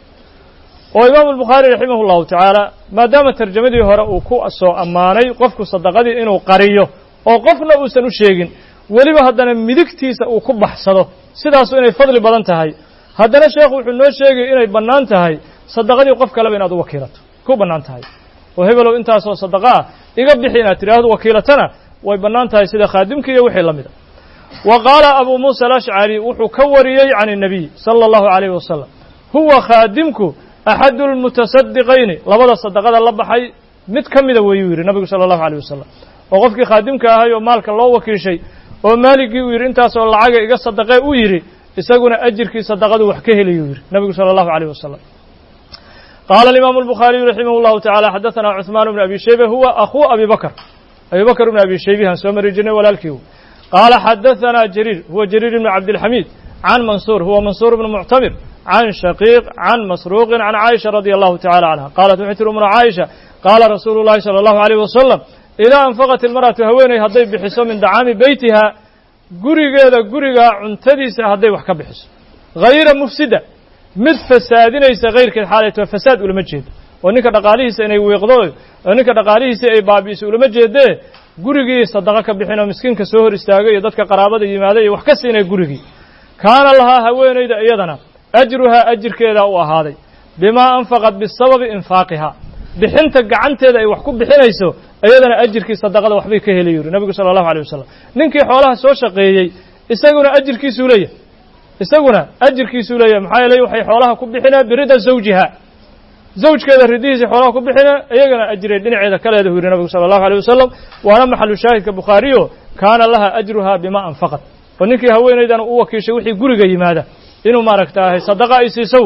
oo imaamu albukhaari raximah اllahu tacaala maadaama tarjamadii hore uu ku soo ammaanay qofku sadaqadii inuu qariyo oo qofna uusan u sheegin weliba haddana midigtiisa uu ku baxsado sidaasu inay fadli badan tahay haddana sheekhu wuxuu noo sheegay inay bannaan tahay sadaqadii qof kaleba inaad u wakiilato ku bannaan tahay oo hebelow intaasoo sadaqa ah iga bixi inaad tidhaahdo wakiilatana way bannaan tahay sida khaadimka iyo wixii la mida wa qaala abuu muusa alashcari wuxuu ka wariyey can الnabiy salى اllahu عalayh wasalam huwa khaadimku axadu lmutasadiqayni labada sadaqada la baxay mid ka mida weeyuu yidhi nabigu salى اllahu عalيه wasalam oo qofkii khaadimka ahay oo maalka loo wakiishay oo maaligii uu yidhi intaasoo lacaga iga sadaqee u yidhi isaguna ajirkii sadaqadu wax ka helayuu yidhi nabigu salى اllahu عalيه wasalam qaala alimaamu albukhaariyu raximah اllahu tacala xadaثana cuثmaan bn abi shayba huwa akhuu abi bakr abi bakr bn abi shaybihan soo mari jirnay walaalkii قال حدثنا جرير هو جرير بن عبد الحميد عن منصور هو منصور بن معتمر عن شقيق عن مسروق عن عائشة رضي الله تعالى عنها قالت وحيت من عائشة قال رسول الله صلى الله عليه وسلم إذا أنفقت المرأة هويني هدي بحسو من دعام بيتها قريقا قريقا عنتديس هدي وحكا بحسو غير مفسدة مد فسادين ليس غير كالحالة وفساد ولمجهد ونك دقاليه سيني ويقضوه ونك دقاليه سيني بابيس ولمجهد ده قريقي صدقك بحنا مسكين كسوهر استاقي يددك قرابة يمادي وحكسيني قريقي كان لها هويني دا ايضنا أجرها أجر كذا وهذا بما أنفقت بالسبب إنفاقها بحنت قعنت ذا وحكم بحنيسو أيضا أجر كي صدقة وحبي كهليور النبي صلى الله عليه وسلم ننكي حولها سو شقيي يسقنا أجر كي سولية يسقنا أجر كي سولية محايا لي وحي حولها كب بحنا برد زوجها زوج كذا رديس حولها كب بحنا أيضا أجر الدين عيدا كلا يدهور النبي صلى الله عليه وسلم وأنا محل شاهد كبخاريو كان لها أجرها بما أنفقت وننكي هوين أيضا أوكي شوحي قرقي ماذا إنه ما ركتاه صدقة يسيسو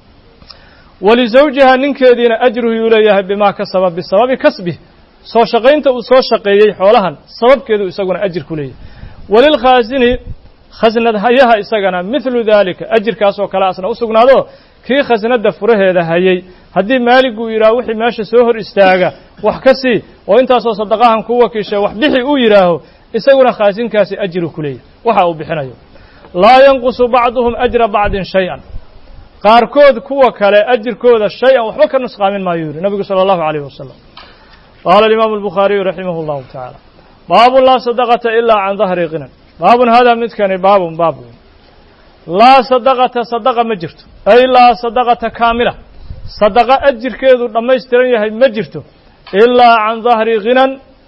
ولزوجها ننكدين أجره يليه بما كسب بالسبب كسبه سو شقينت وسو شقيي حولها سبب كذا يسقون أجر كليه وللخازن خزنة هيها يسقنا مثل ذلك أجر كاسو كلاسنا وسقنا له كي خزنة دفره هذا هيي هدي مالك ويراوحي ماشي سهر استاجا وحكسي وانت سو صدقاهم كوا كيش وحبحي ويراه يسقون خازن كاسي أجر كليه وحاو بحنايو لا ينقص بعضهم أجر بعض شيئا قاركود كوا كلا أجر كود الشيء وحبك النسخة من ما يوري النبي صلى الله عليه وسلم قال الإمام البخاري رحمه الله تعالى باب لا صدقة إلا عن ظهر غنى باب هذا متكن باب باب لا صدقة صدقة مجرت أي لا صدقة كاملة صدقة أجر كيدو لما يسترنيها مجرته إلا عن ظهر غنى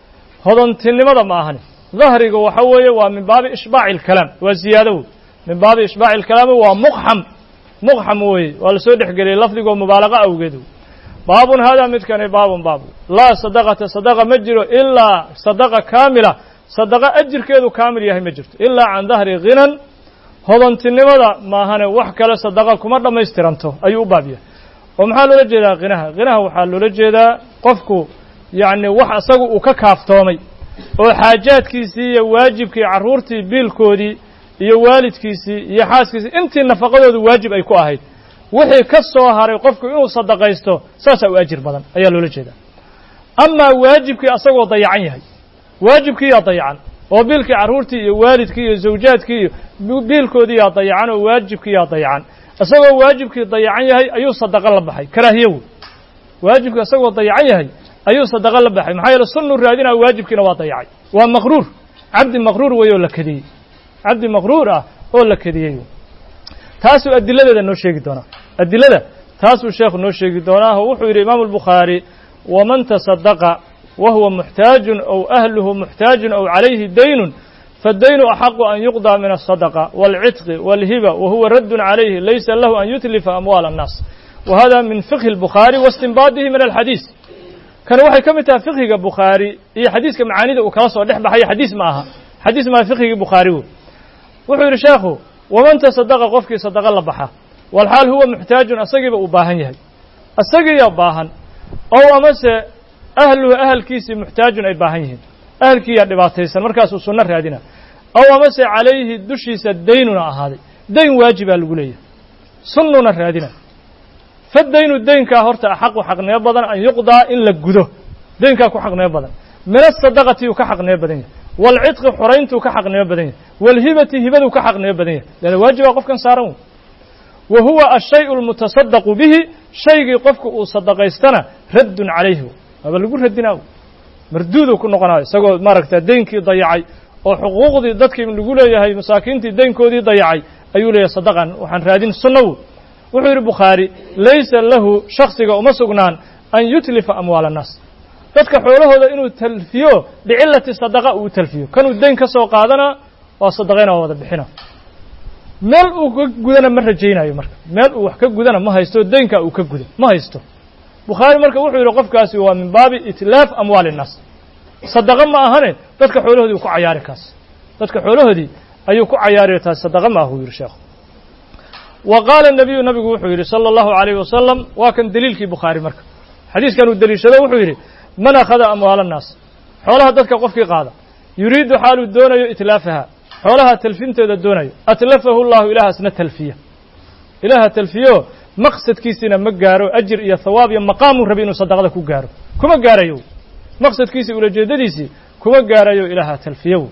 هذا تنمى ما هني ظهري وحوي ومن باب إشباع الكلام وزياده من باب إشباع الكلام ومقحم مقحم وي والسودح قليل لفظه ومبالغة أو قدو باب هذا متكن باب باب لا صدقة صدقة مجر إلا صدقة كاملة صدقة أجر كيدو كامل يهي مجرت إلا عن ظهر غنى هذا تنمى ما هني وحكى صدقة كمرة ما يسترنته أي بابيه ومحال لجدا غناها غناها وحال لجدا قفكو يعني وح أصقو وككافتومي oo xaajaadkiisii iyo waajibkii caruurtii biilkoodii iyo waalidkiisii iyo xaaskiisii intii nafaqadoodu waajib ay ku ahayd wixii ka soo haray qofku inuu sadaqaysto saasa u ajir badan ayaa loola jeedaa ama waajibkii asagoo dayacan yahay waajibkii yaa dayacan oo biilkii caruurtii iyo waalidkii iyo zawjaadkii iyo biilkoodii yaa dayacan oo waajibkii yaa dayacan asagoo waajibkii dayacan yahay ayuu sadaqa la baxay karaahiyo waajibkii asagoo dayacan yahay ayuu sadaqa la baxay maxaa yeelay sunnu raadina waajibkiina waa dayacay waa maqruur cabdi maqruur weeyo la kadiyay cabdi maqruur ah oo la kadiyay taas uu adiladeeda noo sheegi doona adilada taas uu sheekhu noo sheegi doona wuxuu yiri imaam al-bukhari wa man tasaddaqa wa huwa muhtaaj aw ahluhu muhtaaj aw alayhi dayn فالدين أحق أن يقضى من الصدقة والعتق والهبة وهو رد عليه ليس له أن يتلف أموال الناس وهذا من فقه البخاري واستنباطه من الحديث كان وحي كمتا فقه البخاري هي حديث كمعاني ده وكلاص ودحبه هي حديث معها حديث ما فقه البخاري وحي رشاخه ومن تصدق قفك صدق الله بحا والحال هو محتاج أسقب وباهن يهي أسقب يباهن أو أمس أهله أهل كيسي محتاج أي باهن يهي أهل كي يدباتيسن مركز السنة رادنا أو أمس عليه دشيس الدين هذا دين واجب الولية سنة رادنا فالدين الدين كهرت أحق حقنا بدن أن يقضى إن لجده دين كأكو حقنا بدن من الصدقة وكحقنا بدن والعتق حرينته كحقنا بدن والهبة هبته كحقنا بدن لأن واجب وقف كان صارون وهو الشيء المتصدق به شيء قفك صدق يستنى رد عليه هذا اللي يقول ردنا مردود كنا قناة سقوا مركت الدين كي ضيعي وحقوق ذي ضدك من يقول يا هاي مساكين الدين كودي ضيعي أيوة يا صدقا وحن رادين السنو وحير البخاري ليس له شخص ومسقنان أن يتلف أموال الناس ضدك حوله هذا إنه تلفيه بعلة الصدقة وتلفيه كانوا الدين كسوق هذانا وصدقنا وهذا بحنا مال وجودنا مرة جينا يوم مرة مال وحكي جودنا ما هيستو الدين كأوكي جودنا ما هيستو بخاري مركب وحي رقف كاسي هو من باب إتلاف أموال الناس صدقا ما أهنه تذكر حوله دي وكو عياري كاس تذكر حوله دي أيو كو عياري تاس صدقا ما هو يرشاخ وقال النبي النبي وحي صلى الله عليه وسلم وكان دليل كي بخاري مركب حديث كانوا الدليل شده وحي من أخذ أموال الناس حولها تذكر قف كي قادة yuriidu xaaluu doonayo itlaafaha xoolaha talfinteeda doonayo atlafahu llahu ilahaasna talfiya ilaaha talfiyo maqsadkiisina ma gaaro ajir iyo thawaab iyo maqaamuu rabi inuu sadaqada ku gaaro kuma gaarayo maqsadkiisii ulajeedadiisii kuma gaarayo ilaaha talfiyow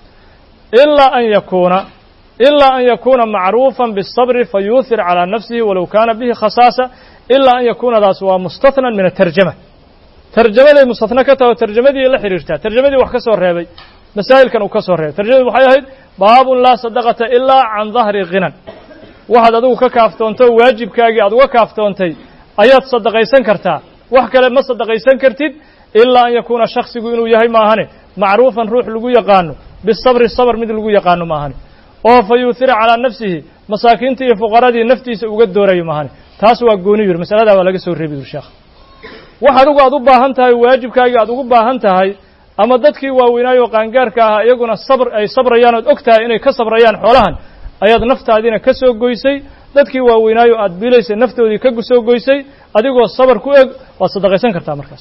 ilaa an yakuuna ilaa an yakuuna macruufan biالصabri fayuuhir calىa nafsihi walow kaana bihi khasaasa ilaa an yakuunadaas waa mustaثnan min atarjama tarjamaday mustaثna ka taho tarjamadii la xidhiirtaa tarjamadii wax ka soo reebay masaa'ilkan uu ka soo reebay tarjamadii waxay ahayd baabun laa sadaqata ilaa can dahri ghinan waxaad adigu ka kaaftoonto waajibkaagii aad uga kaaftoontay ayaad sadaqaysan kartaa wax kale ma sadaqaysan kartid ilaa an yakuuna shaksigu inuu yahay maahane macruufan ruux lagu yaqaano bisabri sabr mid lagu yaqaano maahane oo fa yuuhira calىa nafsihi masaakiinta iyo fuqaradii naftiisa uga doorayo maahane taas waa gooni yiri masaladaa waa laga soo reebi yiri sheekh wax adigu aad u baahan tahay waajibkaagii aad ugu baahan tahay ama dadkii waaweynaayo qaangaarka ahaa iyaguna sabr ay sabrayaan ood og tahay inay ka sabrayaan xoolahan ayaad naftaadiina ka soo goysay dadkii waaweynaayo aad biilaysay naftoodii ka soo goysay adigoo sabar ku eg waad sadaqaysan kartaa markaas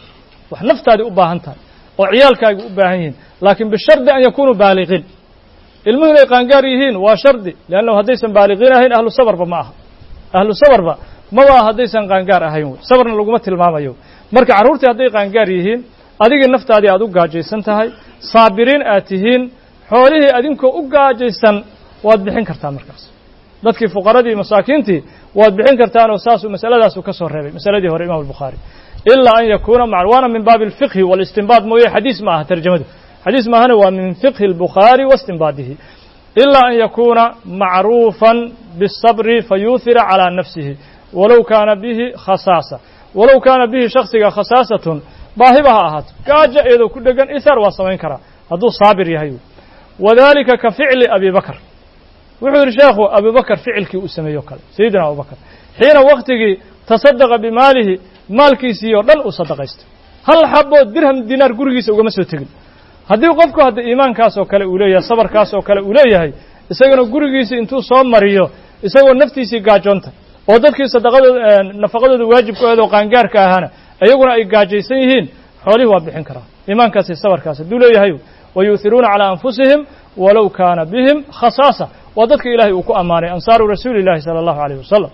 wax naftaadii u baahan tahay oo ciyaalkaagii u baahan yihiin laakiin bishardi an yakunuu baaliqiin ilmuhu inay qaangaar yihiin waa shardi leannahu haddaysan baaliqiin ahayn ahlu sabarba ma aha ahlu sabarba maba aha haddaysan qaangaar ahayn wey sabarna laguma tilmaamayo marka carruurtii hadday qaangaar yihiin adigii naftaadii aad u gaajaysan tahay saabiriin aad tihiin xoolihii adinkoo u gaajaysan waad bixin kartaa markaas dadkii fuqaradii masaakiintii waad bixin kartaanoo saasuu masaladaasu ka soo reebay masaladii hore imam albukhaari ilaa an yakuuna ma waana min baabi alfiqhi walistinbaad mooye xadiis ma aha tarjamadu xadiis maahane waa min fiqhi albukhaari waistinbaadihi ilaa an yakuuna macruufan biالصabri fayuuhira calىa nafsihi walow kaana bihi khasaasa walow kaana bihi shaksiga khasaasatun baahiba ha ahaato gaaja eedoo ku dhegan ihar waa samayn karaa hadduu saabir yahay wadalika ka ficli abi bakr wuxuu yidhi sheekhu abi bakr ficilkii uu sameeyo kale sayidina abubakr xiina waktigii tasadaqa bimaalihi maalkiisii oo dhan uu sadaqaystay hal xaboo dirham dinaar gurigiisa ugama soo tegin haddii qofku hadda iimaankaas oo kale uu leeyahay sabarkaas oo kale uu leeyahay isagana gurigiisii intuu soo mariyo isagoo naftiisii gaajoonta oo dadkii sadaqadooda nafaqadooda waajibkooda oo qaangaarka ahaana iyaguna ay gaajaysan yihiin xoolihii waa bixin karaa iimaankaasi sabarkaas hadduu leeyahay wayuuhiruuna calىa anfusihim walow kaana bihim khasaasa waa dadka ilaahay uu ku ammaanay ansaaru rasuuli llahi salى allahu alayh wasalam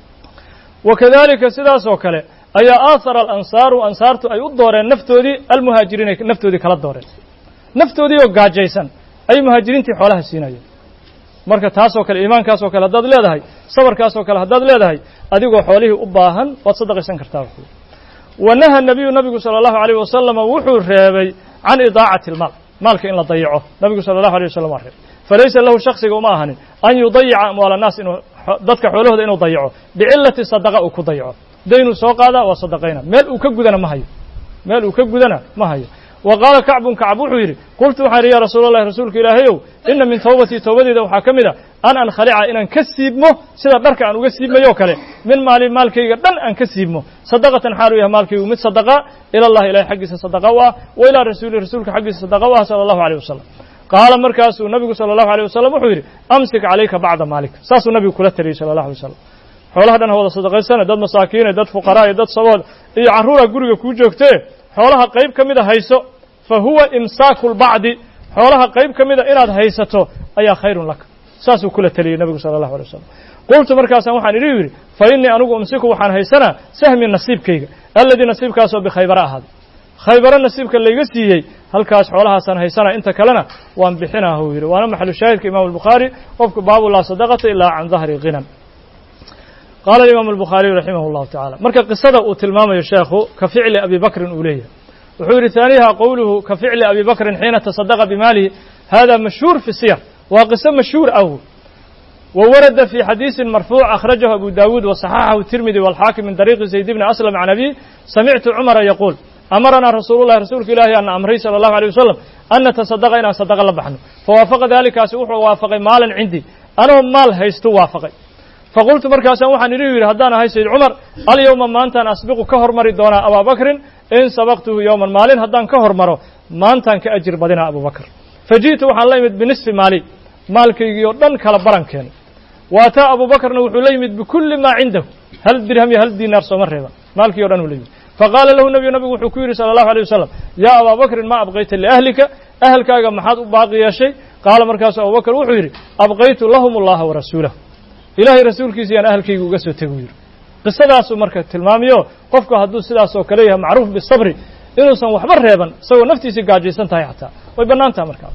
wakadalika sidaas oo kale ayaa aahara alansaaru ansaartu ay u dooreen naftoodii almuhaajiriinay naftoodii kala dooreen naftoodii oo gaajaysan ay muhaajiriintii xoolaha siinayeen marka taasoo kale iimaankaas oo kale haddaad leedahay sabarkaas oo kale haddaad leedahay adigoo xoolihii u baahan waad sadaqaysan kartaa wanaha nabiyu nabigu salى allahu alayh wasalam wuxuu reebay can idaacati اlmaal maalka in la dayaco nabigu salى allahu alيه wasalam waa reebay falaysa lahu shaksiga uma ahanin an yudayica amwaal annaas inuu dadka xoolahooda inuu dayaco bicilati sadaqa uu ku dayaco daynuu soo qaadaa waa sadaqayna meel uu ka gudana ma hayo meel uu ka gudana ma hayo wa qaala kacbun kacb wuxuu yidhi qultu waxaan idhi ya rasuula allahi rasuulka ilaahayow ina min tawbatii towbadeeda waxaa ka mid a an ankhalica inaan ka siibmo sida dharka aan uga siibmayoo kale min maali maalkayga dhan aan ka siibmo sadaqatan xaalu yahay maalkaygu mid sadaqa ila allahi ilahay xaggiisa sadaqa u ah wa ilaa rasuuli rasuulka xaggiisa sadaqa u ah sala allahu alayh wasalam qaala markaasuu nabigu sala allahu alayh wasalam wuxuu yidhi amsik calayka bacda maalik saasuu nabigu kula taliyey sala allahu alay wasalam xoolaha dhan hawada sadaqaysana dad masaakiine dad fuqaraa iyo dad sabood iyo carruura guriga kuu joogtee xoolaha qayb ka mida hayso fa huwa imsaaku lbacdi xoolaha qayb ka mida inaad haysato ayaa khayrun laka saasuu kula teliyey nabigu sala allahu alay wasalam qultu markaasaan waxaan idhi yidhi fa innii anigu umsiku waxaan haysanaa sahmi nasiibkayga alladii nasiibkaasoo bikhaybara ahaaday khaybaro nasiibka layga siiyey halkaas xoolahaasaan haysanaa inta kalena waan bixinaa huu yidhi waana maxalu shaahidka imaamu albukhaari qofku baabu laa sadaqata ilaa can dahri ghinan qaala alimaamu albukhaariyu raximah allahu tacala marka qisada uu tilmaamayo sheekhu ka ficli abi bakrin uu leeyahay wuxuu yidhi haaniha qowluhu ka ficli abi bakrin xiina tasadaqa bimaalihi hada mashhuur fi siyar waa qiso mashhuur ah wa warada fi xadiisin marfuuc akhrajahu abu daawuud wasaxaxahu tirmidi walxaakim min dariiqi zayd bni aslam can abi samictu cumara yaquul amaranaa rasuulu llahi rasuulka ilaahi ana amray sala allahu alay wasalam an natasadaqa inaan sadaqa la baxno fawaafaqa dalikaasi wuxuu waafaqay maalan cindii anoo maal haystu waafaqay faqultu markaasaan waxaan idhi yidhi haddaan ahay sayd cumar alyowma maantaan asbiqu ka hormari doonaa abaa bakrin in sabaqtuhu yowman maalin haddaan ka hormaro maantaan ka ajir badinaa abubakr faji'tu waxaan la yimid binisfi maali maalkaygii oo dhan kala baran keenay waataa abubakrna wuxuu la yimid bikulli maa cindahu hal dirham iyo hal diinaar sooma reeba maalkii o dhan uu la yimid faqaala lahu nabiyu nabigu wuxuu ku yidhi sala allahu alay wasalam yaa abaa bakrin maa abqayta liahlika أهلكاga maxaad u baaqi yeeshay qaala markaas Abu Bakr wuxuu yiri abqaytu lahum Allah wa rasuulahu ilaahay rasuulkiisa aan ahalkayga uga soo tago yiri qisadaas marka tilmaamiyo qofku hadduu sidaas oo kale yahay macruuf bisabri inuusan waxba reeban isagoo naftiisa gaajaysan tahay xataa way banaantaa markaa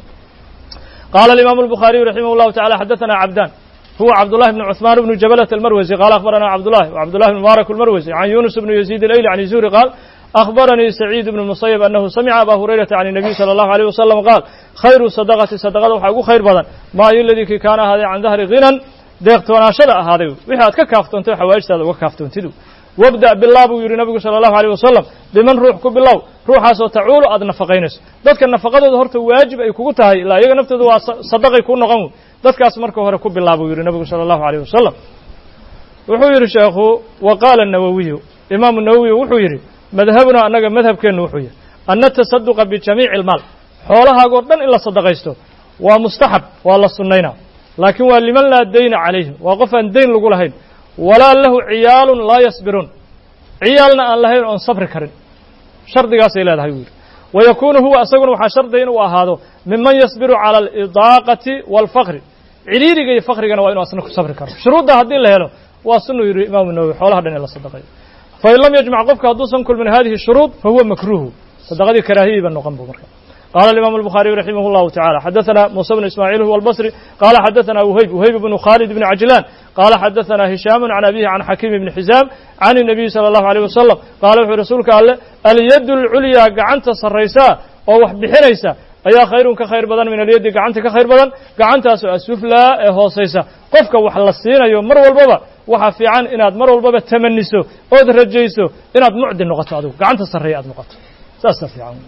قال الإمام البخاري رحمه الله تعالى حدثنا عبدان هو عبد الله بن عثمان بن جبلة المروزي قال أخبرنا عبد الله وعبد الله بن مبارك المروزي عن يونس بن يزيد الأيلي عن الزهري قال أخبرني سعيد بن المسيب أنه سمع أبا هريرة عن النبي صلى الله عليه وسلم قال خير صدقة صدقة وحقو خير بدن ما الذي كان هذا عن ظهر غنى deeqtoonaa shada ahaaday wixii aad ka kaaftoontay xawaajtaada uga kaaftoontidu wabda billaah buu yiri nabigu sallallahu alayhi wasallam biman ruux ku bilow ruuxaas oo tacuulu aad nafaqaynayso dadka nafaqadooda horta waajib ay kugu tahay ilaa iyaga naftooda waa sadaqay ku noqon dadkaas marka hore ku bilaabo yiri nabigu sallallahu alayhi wasallam wuxuu yiri sheekhu wa qala an-nawawi imaam an-nawawi wuxuu yiri madhabuna anaga madhabkeenu wuxuu yiri anna tasadduqa bi jami'il mal xoolahaaga dhan in la sadaqaysto waa mustahab waa la sunnayna لكن ولمن لا دين عليه وقف أن دين لقول هين ولا له عيال لا يصبرون عيالنا أن لهين أن صبر كرن شرط قاس إلى هذا ويكون هو أسقون وحشرتين وهذا ممن يصبر على الإضاقة والفقر عليري جي فقر كان وإنه أصلا صبر كرن شروط ده هذين لهينه وأصلا يري إمام النووي حولها دين إلا صدقين فإن لم يجمع قفك هدوسا كل من هذه الشروط فهو مكروه صدقة كراهية بالنقم بمركب قال الإمام البخاري رحمه الله تعالى حدثنا موسى بن إسماعيل هو البصري قال حدثنا وهيب وهيب بن خالد بن عجلان قال حدثنا هشام عن أبيه عن حكيم بن حزام عن النبي صلى الله عليه وسلم قال في رسولك قال اليد العليا قعنت صريسا أو بحريسا أي خير كخير بدن من اليد قعنت كخير بدن قعنت السفلى هوسيسا قفك وحلصين يوم مر والبابا وحفي عن إناد مر والبابا تمنسو أو درجيسو إناد معد النقطة هذو قعنت صريات نقطة سأستفي عنه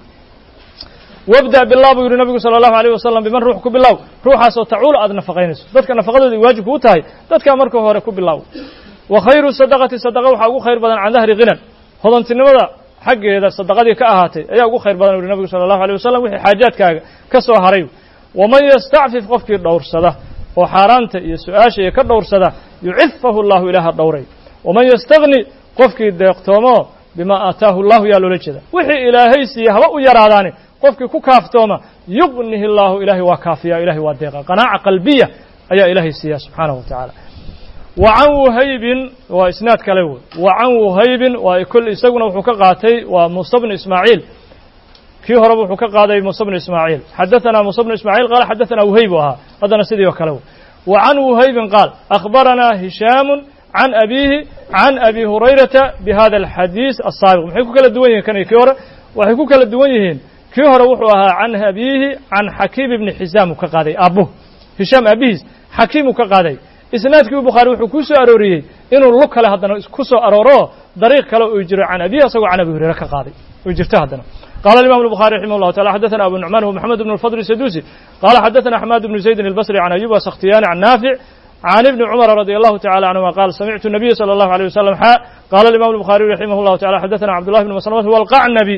وابدأ بالله بيقول النبي صلى الله عليه وسلم بمن روحك بالله روحها ستعول أذ نفقينس ذاتك نفقده واجب هوتاي ذاتك مركه هو ركوب بالله وخير الصدقة صدقة وحقو خير بدن عن ظهر غنى هذا تنمذا حق إذا الصدقة كأهاتي أي أقو خير بدن النبي صلى الله عليه وسلم وحي حاجات كسو هريو ومن يستعفف قفك الدور صدا وحارانت يسؤاش يكدور صدا يعفه الله إله الدوري ومن يستغني قفك الدقتومو بما آتاه الله يا لولجدا وحي إلهي سيهوى ويراداني qofkii ku kaaftooma yuqnihi Allahu ilaahi waa kaafiya ilaahi waa deeqa qanaaca qalbiya ayaa ilaahi siiya subhanahu wa ta'ala wa an wahaybin wa isnaad kale wa an wahaybin wa kul isaguna wuxuu ka qaatay waa Musa ibn Ismaaciil kii hore wuxuu ka qaaday Musa ibn Ismaaciil hadathana Musa ibn Ismaaciil qala hadathana wahayb wa hadana sidii kale wa an wahaybin qala akhbarana Hisham عن أبيه عن أبي هريرة بهذا الحديث السابق maxay ku kala duwan yihiin kan kii hore waxay ku kala duwan yihiin kii hore wuxuu ahaa can abiihi can xakiim ibni xisaam ka qaaday aabbo hishaam aabihiis xakiim ka qaaday isnaadkii bukhaari wuxuu ku soo arooriyey inuu lug kale haddana ku soo arooro dariiq kale uu jiro can abiihi asagoo can abi hurayra ka qaaday uu jirto haddana قال الإمام البخاري رحمه الله تعالى حدثنا أبو النعمان ومحمد بن الفضل السدوسي قال حدثنا حماد بن زيد البصري عن أيوب السختياني عن نافع عن ابن عمر رضي الله تعالى عنهما قال سمعت النبي صلى الله عليه وسلم حاء قال الإمام البخاري رحمه الله تعالى حدثنا عبد الله بن مسلمة هو القعنبي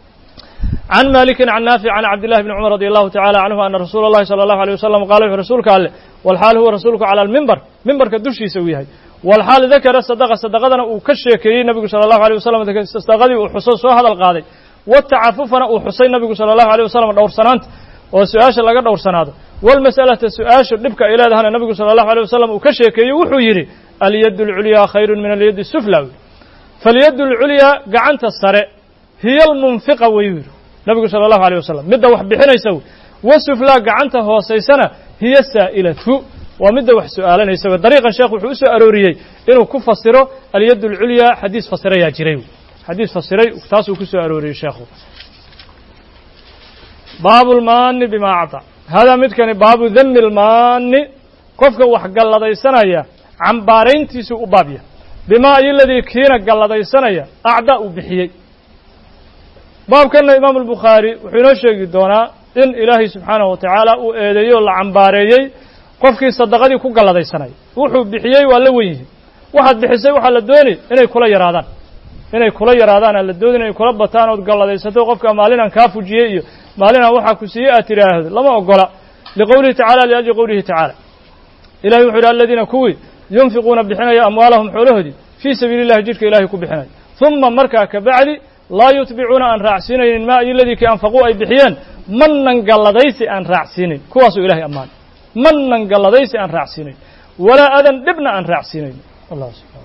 عن مالك عن نافع عن عبد الله بن عمر رضي الله تعالى عنه أن رسول الله صلى الله عليه وسلم قال في رسولك قال والحال هو رسولك على المنبر منبر كدوش يسويها والحال ذكر الصدقة صدقتنا وكشيكي النبي صلى الله عليه وسلم استغذي وحصص هذا القاضي والتعففنا وحسين النبي صلى الله عليه وسلم دور سنانت وسؤاش لقى دور سناد والمسألة سؤاش نبكى إلى ذهن النبي صلى الله عليه وسلم وكشيكي وحيري اليد العليا خير من اليد السفلى فاليد العليا قعنت الصرع هي المنفقة ويور النبي صلى الله عليه وسلم مدة وح بحنا يسوي والسفلى قعنتها هو سيسنة هي السائلة ومدة وح سؤالنا يسوي طريقة الشيخ وحوس أروريي إنه كفسره اليد العليا حديث فسره يا جريو حديث فسره وكتاسو كسو أروري الشيخ باب المان بما أعطى هذا متكن باب ذم المان قفك وحق الله ذي سنة عن بارين تيسو أبابية بما الذي كينا قال ذي سنة أعداء بحيي باب كان الإمام البخاري وحين شيء دونا إن إلهي سبحانه وتعالى وإيديو العنباريي قفكي صدقني كو قال ذي سنة وحو بحيي ولا ويه واحد بحسي واحد للدوني إنه كل يرادان إنه كل يرادان للدوني إنه كل بطان وقال ذي ستو قفك مالنا كافو جيئي مالنا وحا كسيئة تراه لما أقول لقوله تعالى لأجل قوله تعالى إلهي وحده الذين كوي ينفقون بحنايا أموالهم حولهدي في سبيل الله جيرك إلهي كو بحنايا ثم مركا كبعد لا يتبعون أن رأسين الماء الذي كأنفقوا أي بحيان manan galladaysi aan raacsiinayn kuwaasuu ilahay ammaanay manan galladaysi aan raacsiinayn walaa adan dhibna aan raacsiinayn allah subxana